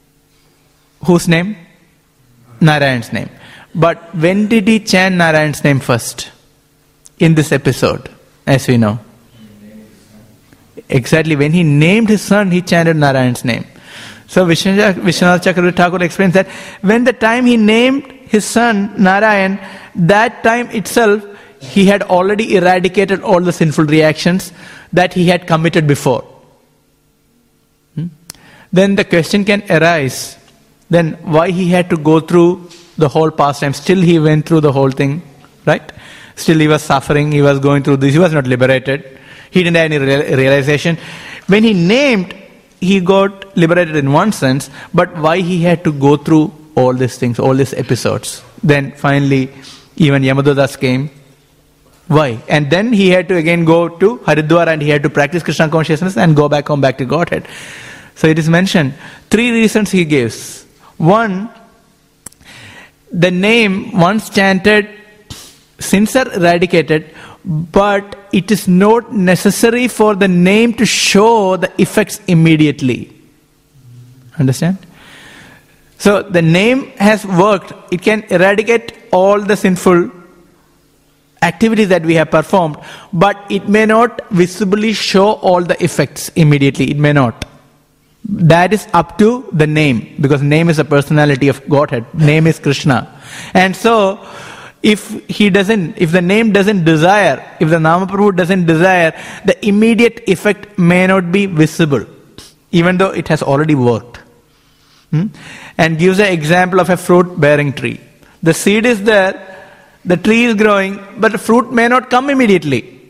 whose name? Narayan's name. But when did he chant Narayan's name first? In this episode, as we know. Exactly, when he named his son, he chanted Narayan's name. So Vishwanath Chakravarti Thakur explains that when the time he named his son Narayan, that time itself, he had already eradicated all the sinful reactions that he had committed before. Hmm? Then the question can arise, then why he had to go through the whole pastime? Still he went through the whole thing, right? Still he was suffering, he was going through this, he was not liberated. He didn't have any real, realization. When he named, he got liberated in one sense, but why he had to go through all these things, all these episodes? Then finally, even Yamadutas came. Why? And then he had to again go to Haridwar and he had to practice Krishna consciousness and go back home, back to Godhead. So it is mentioned, three reasons he gives. One, the name once chanted, sins are eradicated, but it is not necessary for the name to show the effects immediately. Understand? So the name has worked. It can eradicate all the sinful activities that we have performed, but it may not visibly show all the effects immediately. It may not. That is up to the name, because name is a personality of Godhead. Name is Krishna. And so, if he doesn't, if the name doesn't desire, if the Namaprabhu doesn't desire, the immediate effect may not be visible, even though it has already worked. Hmm? And gives an example of a fruit-bearing tree. The seed is there, the tree is growing, but the fruit may not come immediately.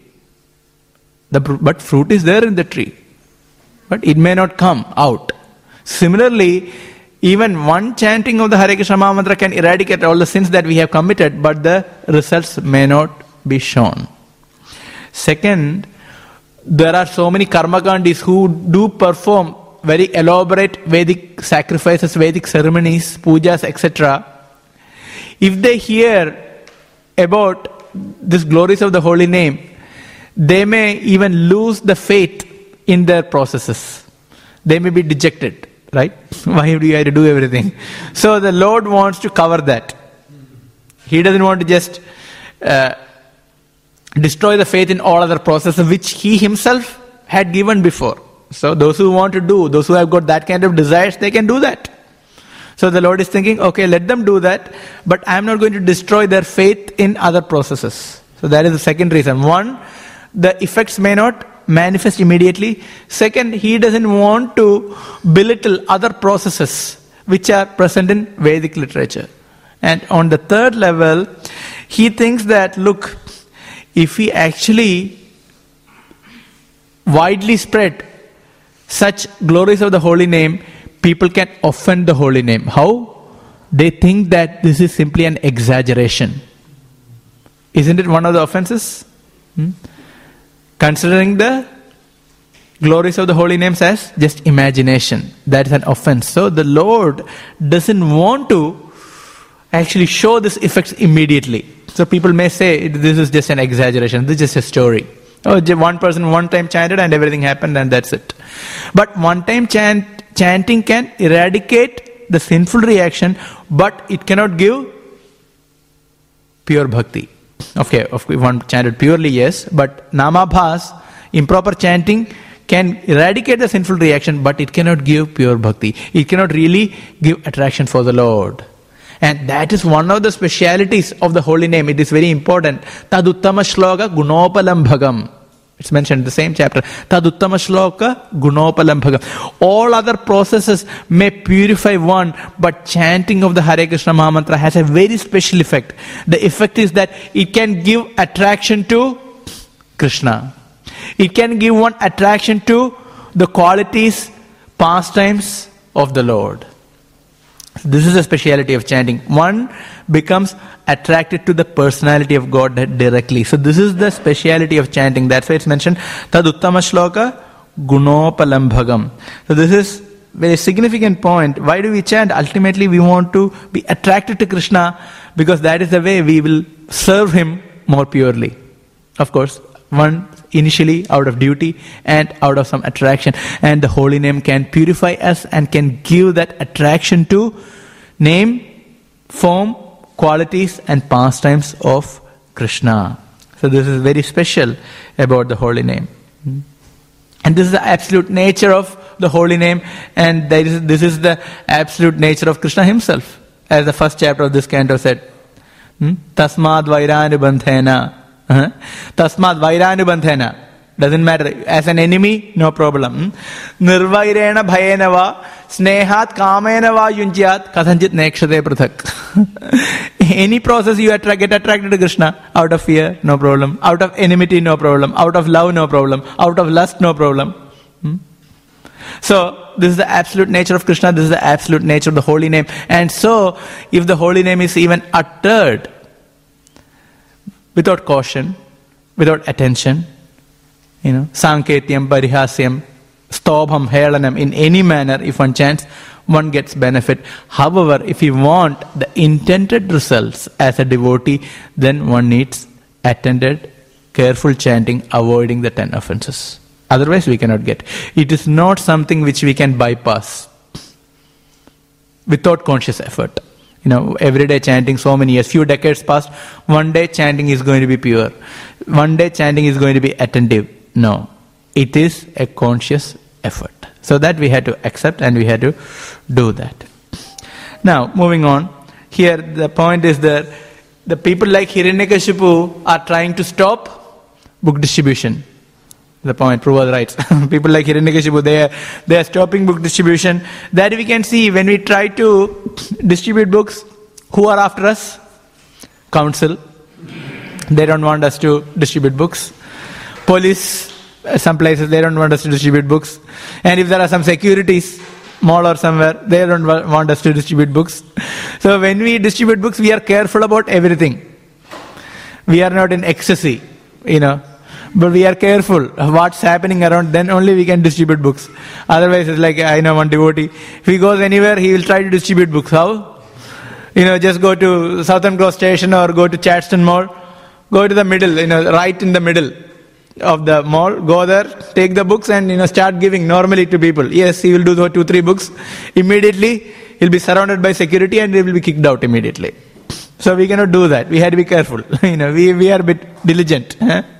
The, but fruit is there in the tree, but it may not come out. Similarly, even one chanting of the Hare Krishna Maha Mantra can eradicate all the sins that we have committed, but the results may not be shown. Second, there are so many karmakandis who do perform very elaborate Vedic sacrifices, Vedic ceremonies, pujas, et cetera. If they hear about these glories of the holy name, they may even lose the faith in their processes. They may be dejected, right? Why do you have to do everything? So the Lord wants to cover that. He doesn't want to just uh, destroy the faith in all other processes which He Himself had given before. So those who want to do, those who have got that kind of desires, they can do that. So the Lord is thinking, okay, let them do that, but I am not going to destroy their faith in other processes. So that is the second reason. One, the effects may not manifest immediately. Second, he doesn't want to belittle other processes which are present in Vedic literature. And on the third level, he thinks that, look, if we actually widely spread such glories of the holy name, people can offend the holy name. How? They think that this is simply an exaggeration. Isn't it one of the offenses? Hmm? Considering the glories of the holy names as just imagination. That is an offense. So the Lord doesn't want to actually show this effects immediately. So people may say, this is just an exaggeration, this is just a story. Oh, one person one time chanted and everything happened and that's it. But one time chant, chanting can eradicate the sinful reaction, but it cannot give pure bhakti. Okay, if one chanted purely, yes, but namabhas, improper chanting, can eradicate the sinful reaction, but it cannot give pure bhakti. It cannot really give attraction for the Lord. And that is one of the specialities of the holy name. It is very important. Taduttama shloka gunopalambhagam. It's mentioned in the same chapter. Taduttama shloka gunopalambhagam. All other processes may purify one, but chanting of the Hare Krishna Mahamantra has a very special effect. The effect is that it can give attraction to Krishna. It can give one attraction to the qualities, pastimes of the Lord. This is the speciality of chanting. One becomes attracted to the personality of God directly. So this is the speciality of chanting. That's why it's mentioned, Taduttama shloka gunopalambhagam. So this is a very significant point. Why do we chant? Ultimately we want to be attracted to Krishna, because that is the way we will serve Him more purely. Of course, one initially out of duty and out of some attraction, and the holy name can purify us and can give that attraction to name, form, qualities and pastimes of Krishna. So this is very special about the holy name, and this is the absolute nature of the holy name, and that is, this is the absolute nature of Krishna Himself, as the first chapter of this canto said. Tasmad vairānubandhena. Uh-huh. Tasmad vairānubandhena. Doesn't matter. As an enemy, no problem. Nirvairena bhayena va snehat kamena va yunjyat kathanjit nekshate prathak. Any process you attract, get attracted to Krishna. Out of fear, no problem. Out of enmity, no problem. Out of love, no problem. Out of lust, no problem. Hmm? So, this is the absolute nature of Krishna. This is the absolute nature of the holy name. And so, if the holy name is even uttered without caution, without attention, you know, sanketyam, parihasyam, stobham, helanam, in any manner, if one chants, one gets benefit. However, if you want the intended results as a devotee, then one needs attended, careful chanting, avoiding the ten offenses. Otherwise, we cannot get. It is not something which we can bypass without conscious effort. You know, everyday chanting, so many years, few decades past, one day chanting is going to be pure. One day chanting is going to be attentive. No. It is a conscious effort. So that we had to accept and we had to do that. Now, moving on. Here, the point is that the people like Hiranyakashipu are trying to stop book distribution. The point, Prabhupada writes. People like Hiranyakashipu, they are, they are stopping book distribution. That we can see when we try to distribute books. Who are after us? Council. They don't want us to distribute books. Police, some places, they don't want us to distribute books. And if there are some securities, mall or somewhere, they don't want us to distribute books. So when we distribute books, we are careful about everything. We are not in ecstasy, you know. But we are careful of what's happening around, then only we can distribute books. Otherwise, it's like, I know one devotee, if he goes anywhere, he will try to distribute books. How? You know, just go to Southern Cross Station or go to Chadston Mall, go to the middle, you know, right in the middle of the mall, go there, take the books and, you know, start giving normally to people. Yes, he will do the two, three books. Immediately, he'll be surrounded by security and he will be kicked out immediately. So we cannot do that. We had to be careful. you know, we, we are a bit diligent.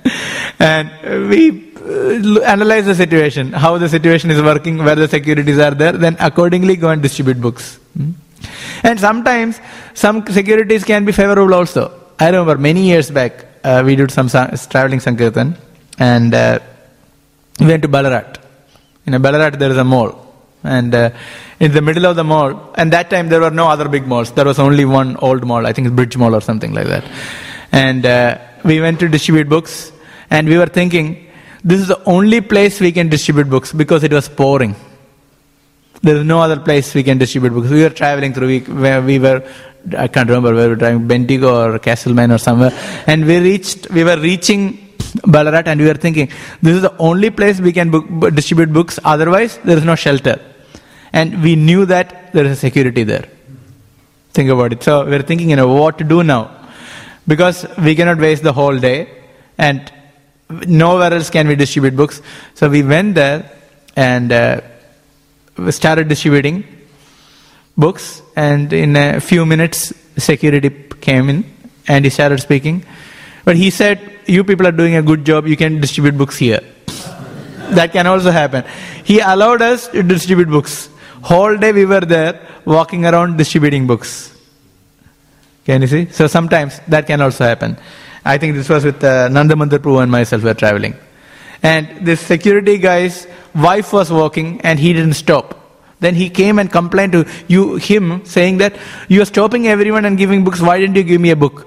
And we uh, analyze the situation, how the situation is working, where the securities are there, then accordingly go and distribute books. Hmm? And sometimes, some securities can be favorable also. I remember many years back, uh, we did some sa- traveling Sankirtan, and uh, we went to Ballarat. In Ballarat there is a mall. And uh, in the middle of the mall, and that time there were no other big malls. There was only one old mall, I think it's Bridge Mall or something like that. And uh, we went to distribute books, and we were thinking, this is the only place we can distribute books because it was pouring. There is no other place we can distribute books. We were traveling through, we, where we were, I can't remember where we were driving, Bendigo or Castleman or somewhere. And we reached, we were reaching Ballarat, and we were thinking, this is the only place we can book, distribute books, otherwise there is no shelter. And we knew that there is a security there. Think about it. So we were thinking, you know, what to do now? Because we cannot waste the whole day. And nowhere else can we distribute books. So we went there and uh, we started distributing books, and in a few minutes security came in and he started speaking. But he said, you people are doing a good job, you can distribute books here. That can also happen. He allowed us to distribute books. Whole day we were there walking around distributing books. Can you see? So sometimes that can also happen. I think this was with uh, Nandamandir Prabhu and myself were traveling. And this security guy's wife was walking and he didn't stop. Then he came and complained to you, him, saying that you are stopping everyone and giving books, why didn't you give me a book?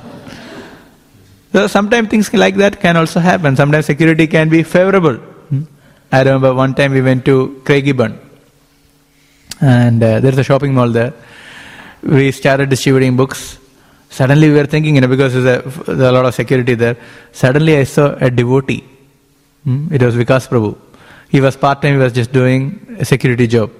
So sometimes things like that can also happen. Sometimes security can be favorable. Hmm? I remember one time we went to Craigieburn. And uh, there's a shopping mall there. We started distributing books. Suddenly we were thinking, you know, because there's a, there's a lot of security there. Suddenly I saw a devotee. Hmm? It was Vikas Prabhu. He was part-time, he was just doing a security job.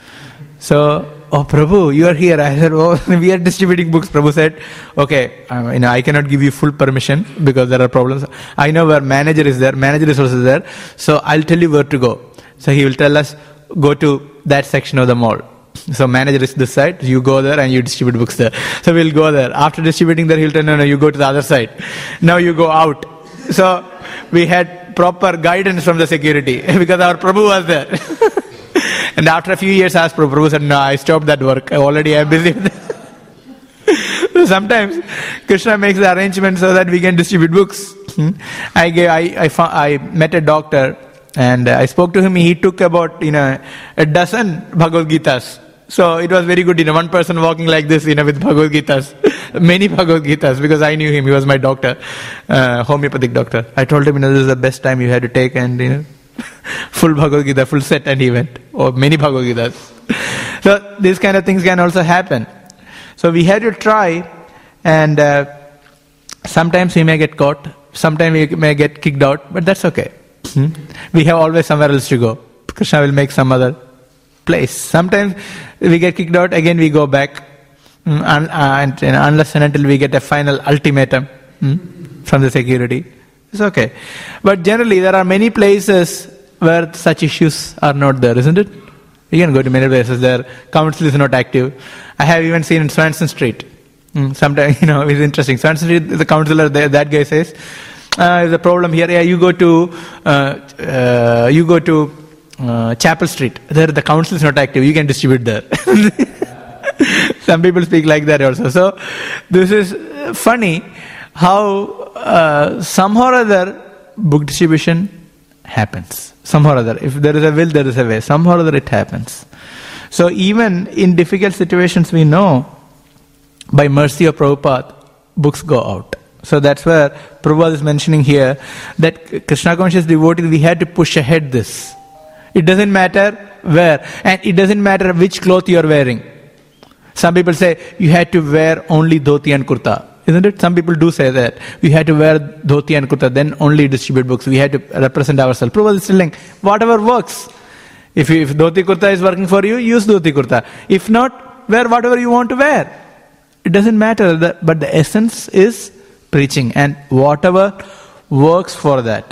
So, oh Prabhu, you are here. I said, oh, we are distributing books. Prabhu said, okay, um, you know, I cannot give you full permission because there are problems. I know where manager is there, manager is also there. So I'll tell you where to go. So he will tell us, go to that section of the mall. So manager is this side, you go there and you distribute books there. So we'll go there. After distributing there, he'll tell, no, no, you go to the other side. Now you go out. So we had proper guidance from the security because our Prabhu was there. And after a few years, I asked Prabhu. Prabhu said, no, I stopped that work. I already am busy with that. So sometimes Krishna makes the arrangement so that we can distribute books. I, gave, I, I, found, I met a doctor and I spoke to him. He took about, you know, a dozen Bhagavad Gitas. So it was very good, you know, one person walking like this, you know, with Bhagavad Gitas. Many Bhagavad Gitas, because I knew him. He was my doctor, uh, homeopathic doctor. I told him, you know, this is the best time you had to take, and, you know, full Bhagavad Gita, full set, and he went. Or many Bhagavad Gitas. So these kind of things can also happen. So we had to try, and uh, sometimes we may get caught, sometimes we may get kicked out, but that's okay. Hmm? We have always somewhere else to go. Krishna will make some other place. Sometimes we get kicked out, again we go back, mm, and, and you know, unless and until we get a final ultimatum mm, from the security. It's okay. But generally there are many places where such issues are not there, isn't it? You can go to many places there. Council is not active. I have even seen in Swanson Street. Mm, sometimes, you know, it's interesting. Swanson Street, the councillor there, that guy says, uh, there's a problem here. Yeah, you go to, uh, uh, you go to uh, Chapel Street. There the council is not active. You can distribute there. Some people speak like that also. So this is funny how uh, somehow or other book distribution happens. Somehow or other. If there is a will, there is a way. Somehow or other it happens. So even in difficult situations, we know by mercy of Prabhupada, books go out. So that's where Prabhupada is mentioning here that Krishna conscious devotees, we had to push ahead this. It doesn't matter where, and it doesn't matter which cloth you are wearing. Some people say you had to wear only dhoti and kurta. Isn't it? Some people do say that. We had to wear dhoti and kurta, then only distribute books. We had to represent ourselves. Prabhupada is telling, whatever works. If, if dhoti kurta is working for you, use dhoti kurta. If not, wear whatever you want to wear. It doesn't matter, that, but the essence is preaching, and whatever works for that.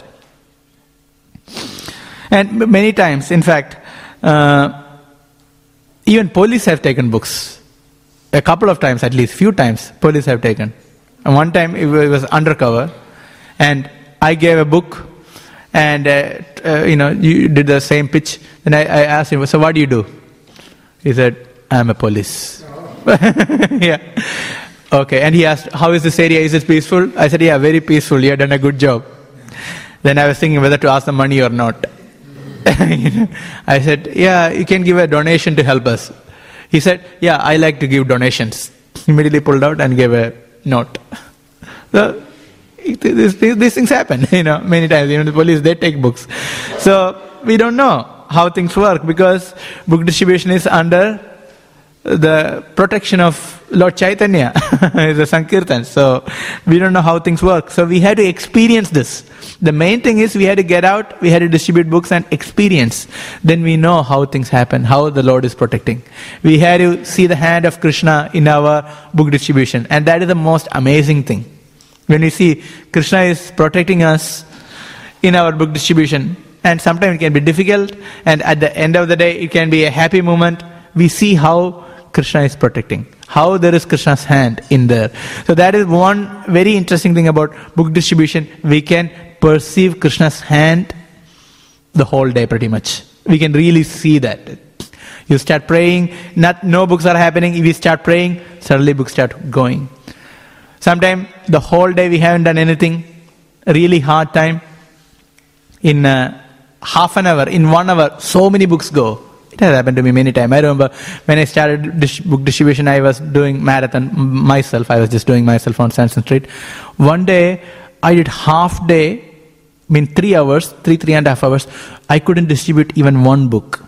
And many times, in fact, uh, even police have taken books. A couple of times, at least, few times, police have taken. And one time it was undercover, and I gave a book, and uh, uh, you know, you did the same pitch. And I, I asked him, so what do you do? He said, I am a police. Yeah. Okay. And he asked, how is this area? Is it peaceful? I said, yeah, very peaceful. You have done a good job. Then I was thinking whether to ask the money or not. You know, I said, yeah, you can give a donation to help us. He said, yeah, I like to give donations. Immediately pulled out and gave a note. So, these, these things happen, you know, many times. You know, the police, they take books. So, we don't know how things work because book distribution is under the protection of Lord Chaitanya, is a Sankirtan. So, we don't know how things work. So, we had to experience this. The main thing is we had to get out, we had to distribute books and experience. Then we know how things happen, how the Lord is protecting. We had to see the hand of Krishna in our book distribution. And that is the most amazing thing. When we see Krishna is protecting us, in our book distribution. And sometimes it can be difficult, and at the end of the day, it can be a happy moment. We see how Krishna is protecting, how there is Krishna's hand in there. So that is one very interesting thing about book distribution. We can perceive Krishna's hand the whole day pretty much. We can really see that. You start praying, not, no books are happening. If you start praying, suddenly books start going. Sometimes the whole day we haven't done anything, a really hard time. In uh, half an hour, in one hour, so many books go. It has happened to me many times. I remember when I started dis- book distribution, I was doing marathon myself. I was just doing myself on Sanson Street. One day, I did half day, I mean three hours, three, three and a half hours. I couldn't distribute even one book.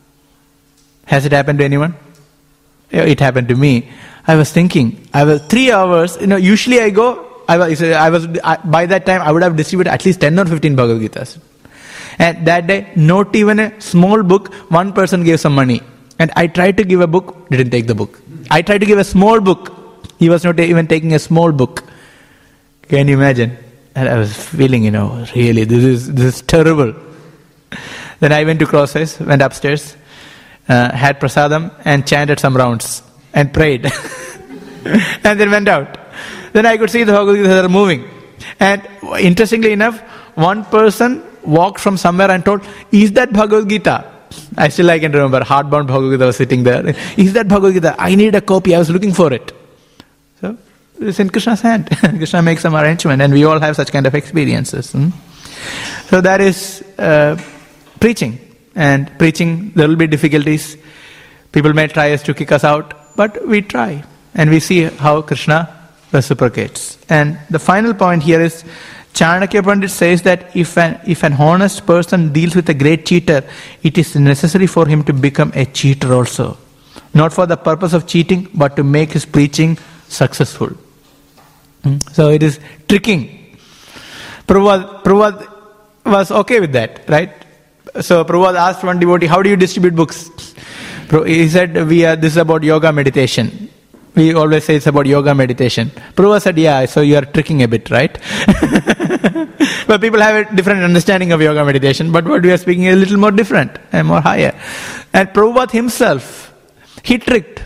Has it happened to anyone? It happened to me. I was thinking, I was three hours, you know, usually I go, I was, I was I, by that time I would have distributed at least ten or fifteen Bhagavad Gitas. And that day, not even a small book, one person gave some money. And I tried to give a book, didn't take the book. I tried to give a small book, he was not even taking a small book. Can you imagine? And I was feeling, you know, really, this is this is terrible. Then I went to Crosses, went upstairs, uh, had prasadam and chanted some rounds and prayed. And then went out. Then I could see the Bhagavad Gita are moving. And interestingly enough, one person walked from somewhere and told, is that Bhagavad Gita? I still I can remember, hardbound Bhagavad Gita was sitting there. Is that Bhagavad Gita? I need a copy, I was looking for it. So, it's in Krishna's hand. Krishna makes some arrangement, and we all have such kind of experiences. Hmm? So that is uh, preaching. And preaching, there will be difficulties. People may try us to kick us out, but we try. And we see how Krishna reciprocates. And the final point here is, Chanakya Pandit says that if an, if an honest person deals with a great cheater, it is necessary for him to become a cheater also. Not for the purpose of cheating, but to make his preaching successful. Hmm? So it is tricking. Prabhupada, Prabhupada was okay with that, right? So Prabhupada asked one devotee, how do you distribute books? He said, we are, this is about yoga meditation. We always say it's about yoga meditation. Prabhupada said, yeah, so you are tricking a bit, right? But people have a different understanding of yoga meditation, but what we are speaking is a little more different and more higher. And Prabhupada himself, he tricked.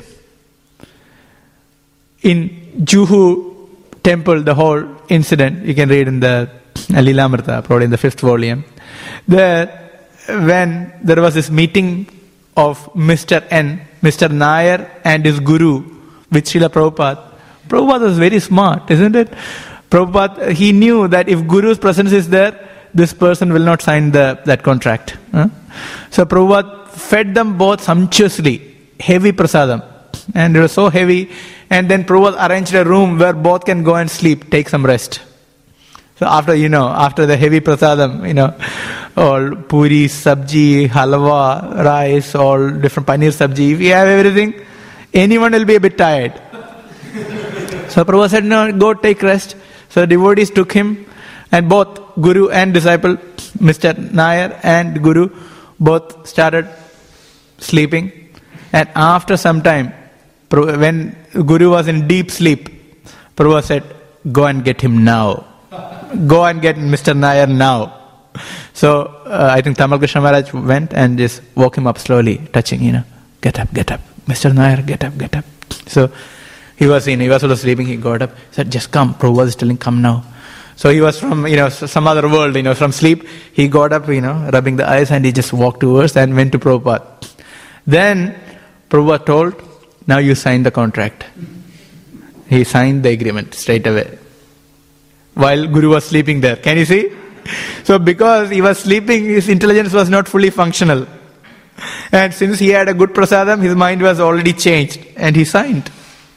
In Juhu temple, the whole incident, you can read in the Lilamrita, probably in the fifth volume. There, when there was this meeting of Mister N, Mister Nair and his guru, with Srila Prabhupada. Prabhupada was very smart, isn't it? Prabhupada, he knew that if Guru's presence is there, this person will not sign the that contract. Huh? So Prabhupada fed them both sumptuously, heavy prasadam. And it was so heavy. And then Prabhupada arranged a room where both can go and sleep, take some rest. So after, you know, after the heavy prasadam, you know, all puri, sabji, halwa, rice, all different paneer sabji, if you have everything, anyone will be a bit tired. So Prabhupada said, no, go take rest. So devotees took him, and both Guru and disciple, Mister Nair and Guru, both started sleeping. And after some time, when Guru was in deep sleep, Prabhupada said, go and get him now. Go and get Mister Nair now. So uh, I think Tamal Krishna Maharaj went and just woke him up slowly, touching, you know, get up, get up. Mister Nair, get up, get up. So he was in, he was also sleeping, he got up, said, just come. Prabhupada is telling, come now. So he was from, you know, some other world, you know, from sleep. He got up, you know, rubbing the eyes, and he just walked towards and went to Prabhupada. Then Prabhupada told, now you sign the contract. He signed the agreement straight away, while Guru was sleeping there. Can you see? So because he was sleeping, his intelligence was not fully functional. And since he had a good prasadam, his mind was already changed, and he signed.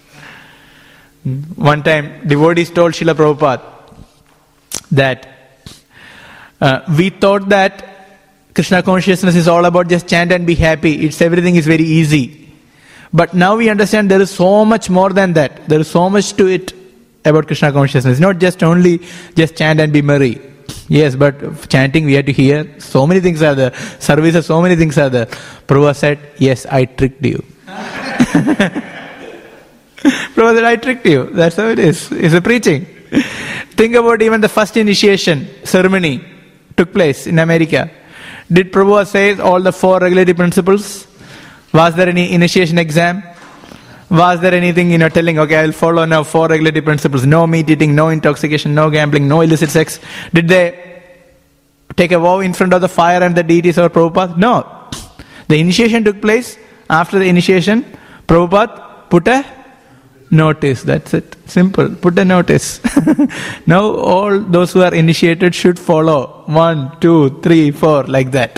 One time, devotees told Srila Prabhupada that uh, we thought that Krishna consciousness is all about just chant and be happy. It's everything is very easy. But now we understand there is so much more than that. There is so much to it about Krishna consciousness. Not just only just chant and be merry. Yes, but chanting we have to hear. So many things are there. Services, so many things are there. Prabhupada said, yes, I tricked you. Prabhupada said, I tricked you. That's how it is. It's a preaching. Think about even the first initiation ceremony. took place in America, did Prabhupada say all the four regulatory principles? Was there any initiation exam? Was there anything, you know, telling, okay, I'll follow now four regulatory principles, no meat eating, no intoxication, no gambling, no illicit sex? Did they take a vow in front of the fire and the deities of Prabhupada? No. The initiation took place. After the initiation, Prabhupada put a notice. That's it. Simple. Put a notice. Now all those who are initiated should follow. One, two, three, four, like that.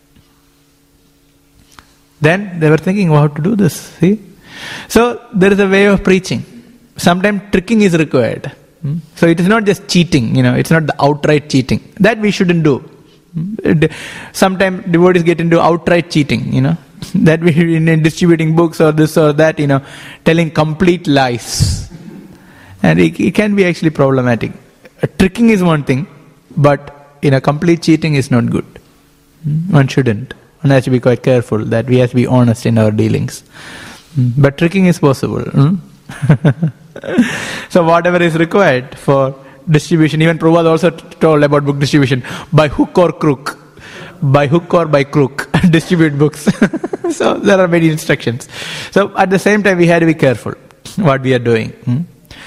Then they were thinking how to do this. See? So there is a way of preaching. Sometimes tricking is required. So it is not just cheating, you know, it's not the outright cheating. That we shouldn't do. Sometimes devotees get into outright cheating, you know. That we in distributing books or this or that, you know, telling complete lies. And it, it can be actually problematic. Uh, tricking is one thing, but you know, complete cheating is not good. One shouldn't. One has to be quite careful that we have to be honest in our dealings. But tricking is possible. Hmm? So whatever is required for distribution, even Prabhupada also told about book distribution, by hook or crook. By hook or by crook, distribute books. So there are many instructions. So at the same time we have to be careful what we are doing. Hmm?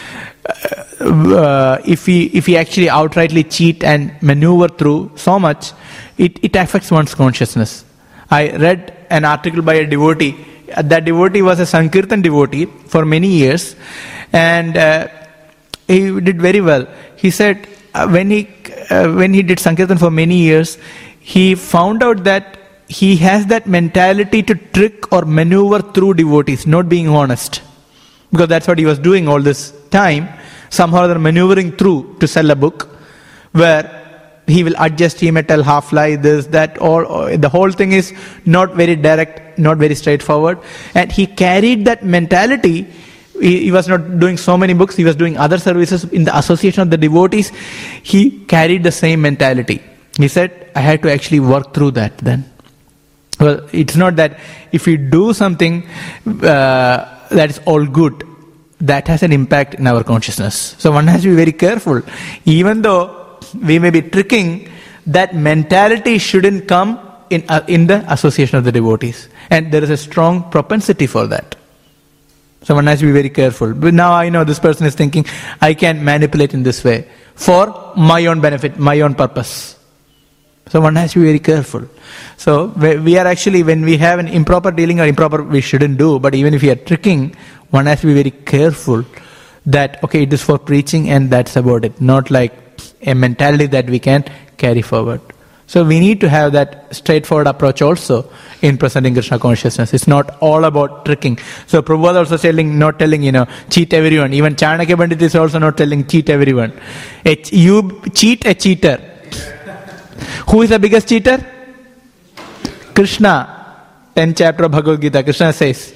Uh, if we if we actually outrightly cheat and maneuver through so much, it, it affects one's consciousness. I read an article by a devotee. That devotee was a Sankirtan devotee for many years, and uh, he did very well. He said uh, when he uh, when he did Sankirtan for many years, he found out that he has that mentality to trick or maneuver through devotees, not being honest. Because that's what he was doing all this time, somehow they're maneuvering through to sell a book, where he will adjust, he may tell half-lie, this, that, all, all. The whole thing is not very direct, not very straightforward. And he carried that mentality. He, he was not doing so many books, he was doing other services in the association of the devotees. He carried the same mentality. He said, I had to actually work through that then. Well, it's not that if we do something uh, that is all good, that has an impact in our consciousness. So one has to be very careful. Even though we may be tricking, that mentality shouldn't come in uh, in the association of the devotees. And there is a strong propensity for that. So one has to be very careful. But now I know this person is thinking, I can manipulate in this way for my own benefit, my own purpose. So one has to be very careful. So we are actually, when we have an improper dealing or improper, we shouldn't do, but even if we are tricking, one has to be very careful that, okay, it is for preaching and that's about it. Not like a mentality that we can carry forward. So we need to have that straightforward approach also in presenting Krishna consciousness. It's not all about tricking. So Prabhupada also telling, not telling, you know, cheat everyone. Even Chanakya Pandit is also not telling cheat everyone. A, you cheat a cheater. Who is the biggest cheater? Krishna. tenth chapter of Bhagavad Gita. Krishna says,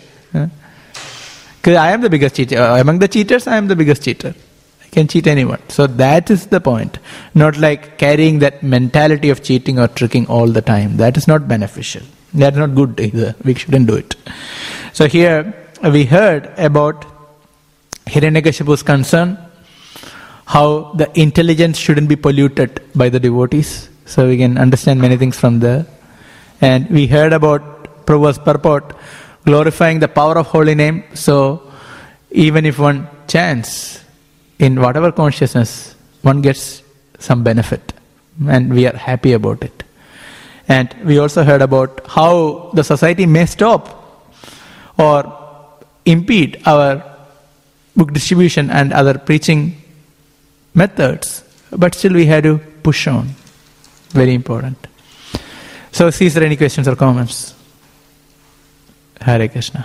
I am the biggest cheater. Among the cheaters, I am the biggest cheater. I can cheat anyone. So that is the point. Not like carrying that mentality of cheating or tricking all the time. That is not beneficial. That is not good either. We shouldn't do it. So here we heard about Hiranyakashipu's concern, how the intelligence shouldn't be polluted by the devotees. So we can understand many things from there. And we heard about Prabhupada's purport, glorifying the power of holy name. So even if one chants in whatever consciousness, one gets some benefit. And we are happy about it. And we also heard about how the society may stop or impede our book distribution and other preaching methods. But still we had to push on. Very important. So, is there any questions or comments? Hare Krishna.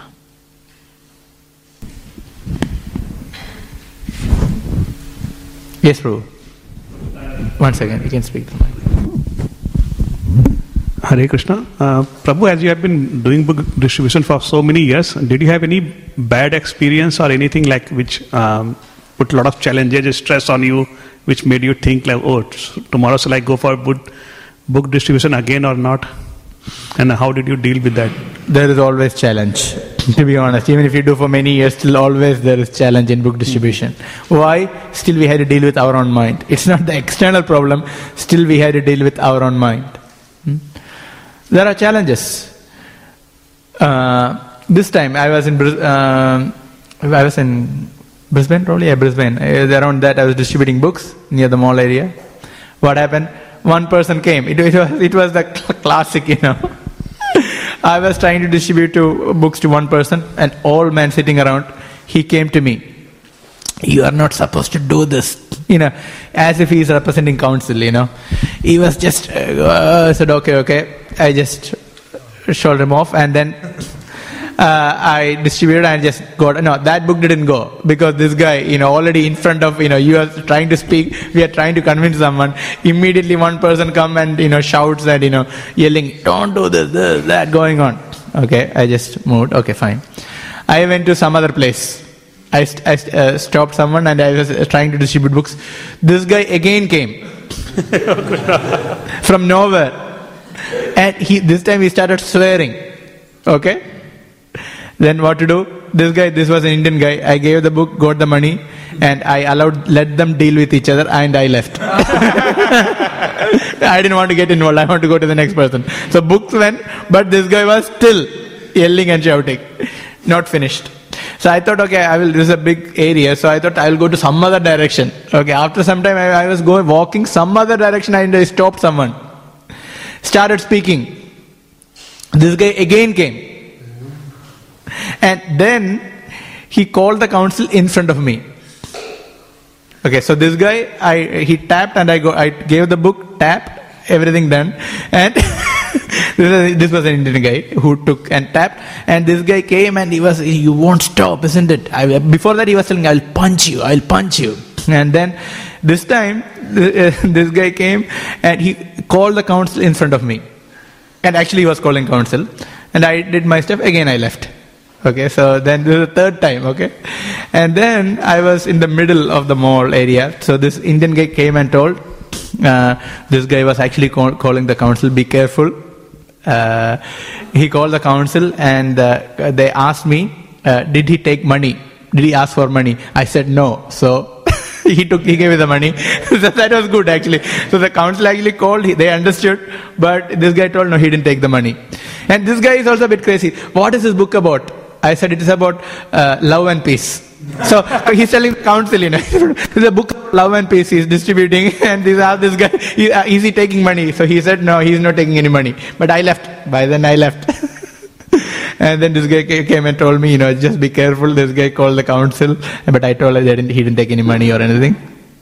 Yes, Prabhu. One second, you can speak to the mic. Hare Krishna. Uh, Prabhu, as you have been doing book distribution for so many years, did you have any bad experience or anything like which um, put a lot of challenges, stress on you, which made you think like, oh, tomorrow shall I go for book, book distribution again or not? And how did you deal with that? There is always challenge. to be honest. Even if you do for many years, still always there is challenge in book distribution. Mm-hmm. Why? Still we had to deal with our own mind. It's not the external problem, still we had to deal with our own mind. Hmm? There are challenges. Uh, this time I was in Bris- uh, I was in Brisbane, probably, yeah, Brisbane. Uh, around that I was distributing books near the mall area. What happened? One person came. It, it was it was the cl- classic, you know. I was trying to distribute to books to one person, an old man sitting around. He came to me. You are not supposed to do this, you know, as if he is representing council, you know. He was just, uh, I said, okay, okay. I just showed him off, and then uh, I distributed and just got, no, that book didn't go, because this guy, you know, already in front of, you know, you are trying to speak, we are trying to convince someone, immediately one person come and, you know, shouts and, you know, yelling, don't do this, this, that, going on. Okay, I just moved, okay, fine. I went to some other place. I, st- I st- uh, stopped someone and I was uh, trying to distribute books. This guy again came from nowhere, and he this time he started swearing. Okay, then what to do? This guy, this was an Indian guy. I gave the book, got the money, and I allowed let them deal with each other, and I left. I didn't want to get involved. I want to go to the next person. So books went, but this guy was still yelling and shouting. Not finished. So I thought, okay, I will. This is a big area, so I thought I will go to some other direction. Okay, after some time, I, I was going walking some other direction, and I stopped someone. Started speaking. This guy again came, and then he called the council in front of me. Okay, so this guy, I he tapped, and I go. I gave the book, tapped, everything done, and. This was an Indian guy who took and tapped, and this guy came and he was, you won't stop, isn't it? I, before that he was telling, I'll punch you, I'll punch you. And then this time, uh, this guy came and he called the council in front of me. And actually he was calling council. And I did my stuff, again I left. Okay, so then this is the third time, okay. And then I was in the middle of the mall area. So this Indian guy came and told, uh, this guy was actually call, calling the council, be careful. Uh, he called the council and uh, they asked me, uh, did he take money? Did he ask for money? I said no. So he took, he gave me the money. So that was good actually. So the council actually called, they understood, but this guy told no, he didn't take the money. And this guy is also a bit crazy. What is this book about? I said it is about uh, love and peace. So he's telling council, you know, there's a book of love and peace he's distributing, and this asked this guy, he, uh, is he taking money? So he said no, he's not taking any money. But I left. By then I left. And then this guy came and told me, you know, just be careful. This guy called the council, but I told him that he didn't take any money or anything.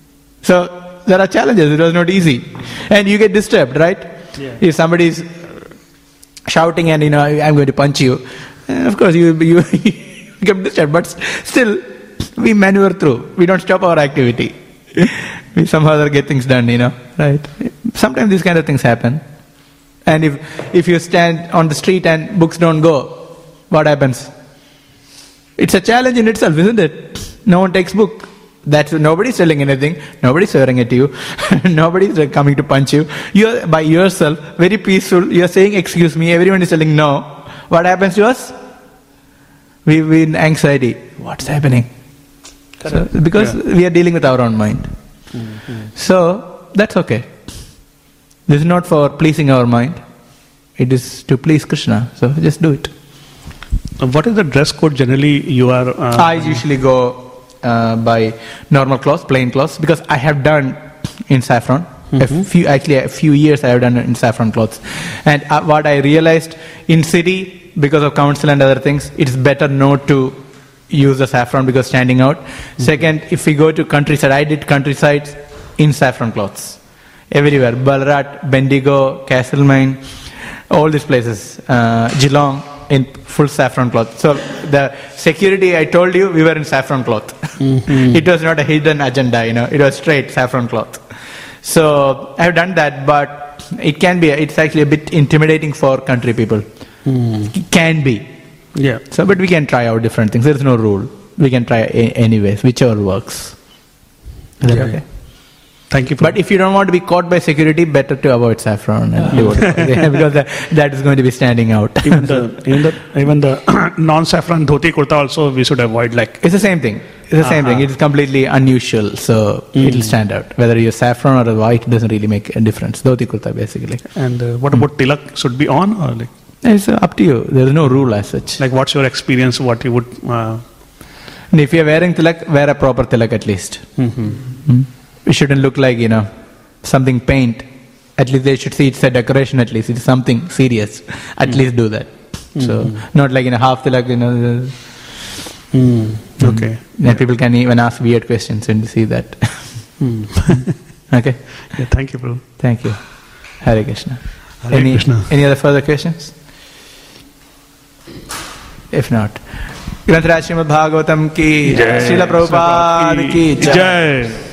So there are challenges. It was not easy, and you get disturbed, right? Yeah. If somebody is shouting and you know, I'm going to punch you, of course you you become disturbed. But still, we maneuver through. We don't stop our activity. We somehow other get things done, you know, right? Sometimes these kind of things happen. And if if you stand on the street and books don't go, what happens? It's a challenge in itself, isn't it? No one takes book. That's nobody's selling anything. Nobody's swearing at you. Nobody's coming to punch you. You're by yourself, very peaceful. You're saying, excuse me. Everyone is telling no. What happens to us? We we in anxiety. What's happening? So, because yeah. we are dealing with our own mind. Mm-hmm. So that's okay. This is not for pleasing our mind. It is to please Krishna. So just do it. What is the dress code generally you are? Uh, I usually go uh, by normal clothes, plain clothes, because I have done in saffron. Mm-hmm. A few, actually, a few years I have done in saffron clothes. And uh, what I realized in city, because of council and other things, it is better not to use the saffron because standing out. Mm-hmm. Second, if we go to countryside, I did countryside in saffron clothes. Everywhere, Ballarat, Bendigo, Castlemaine, all these places, uh, Geelong, in full saffron cloth. So the security, I told you, we were in saffron cloth. Mm-hmm. It was not a hidden agenda, you know, it was straight saffron cloth. So I have done that, but it can be, it's actually a bit intimidating for country people. Mm. It can be. Yeah. So, but we can try out different things. There is no rule. We can try a- anyways, whichever works. Is that yeah. okay? Thank you. But if you don't want to be caught by security, better to avoid saffron and devotee because that, that is going to be standing out. even the even the even the non-saffron dhoti kurta also we should avoid. Like it's the same thing. It's the same Uh-huh. thing. It is completely unusual, so Mm. it'll stand out. Whether you're saffron or a white doesn't really make a difference. Dhoti kurta basically. and uh, what about tilak should be on or like It's up to you. There is no rule as such. like what's your experience? What you would. Uh, And if you're wearing tilak, wear a proper tilak at least. mhm. Mm. It shouldn't look like, you know, something paint. At least they should see it's a decoration at least. It's something serious. At Mm. least do that. So, not like in a half tilak, you know. the- Mm. Okay. Then people can even ask weird questions when they see that. Mm. Okay? Yeah, thank you, bro. Thank you. Hare Krishna. Hare any, Krishna. any other further questions? If not, ग्रंथराज Shrimad Bhagavatam की जय। श्रील प्रभुपाद की जय। जय।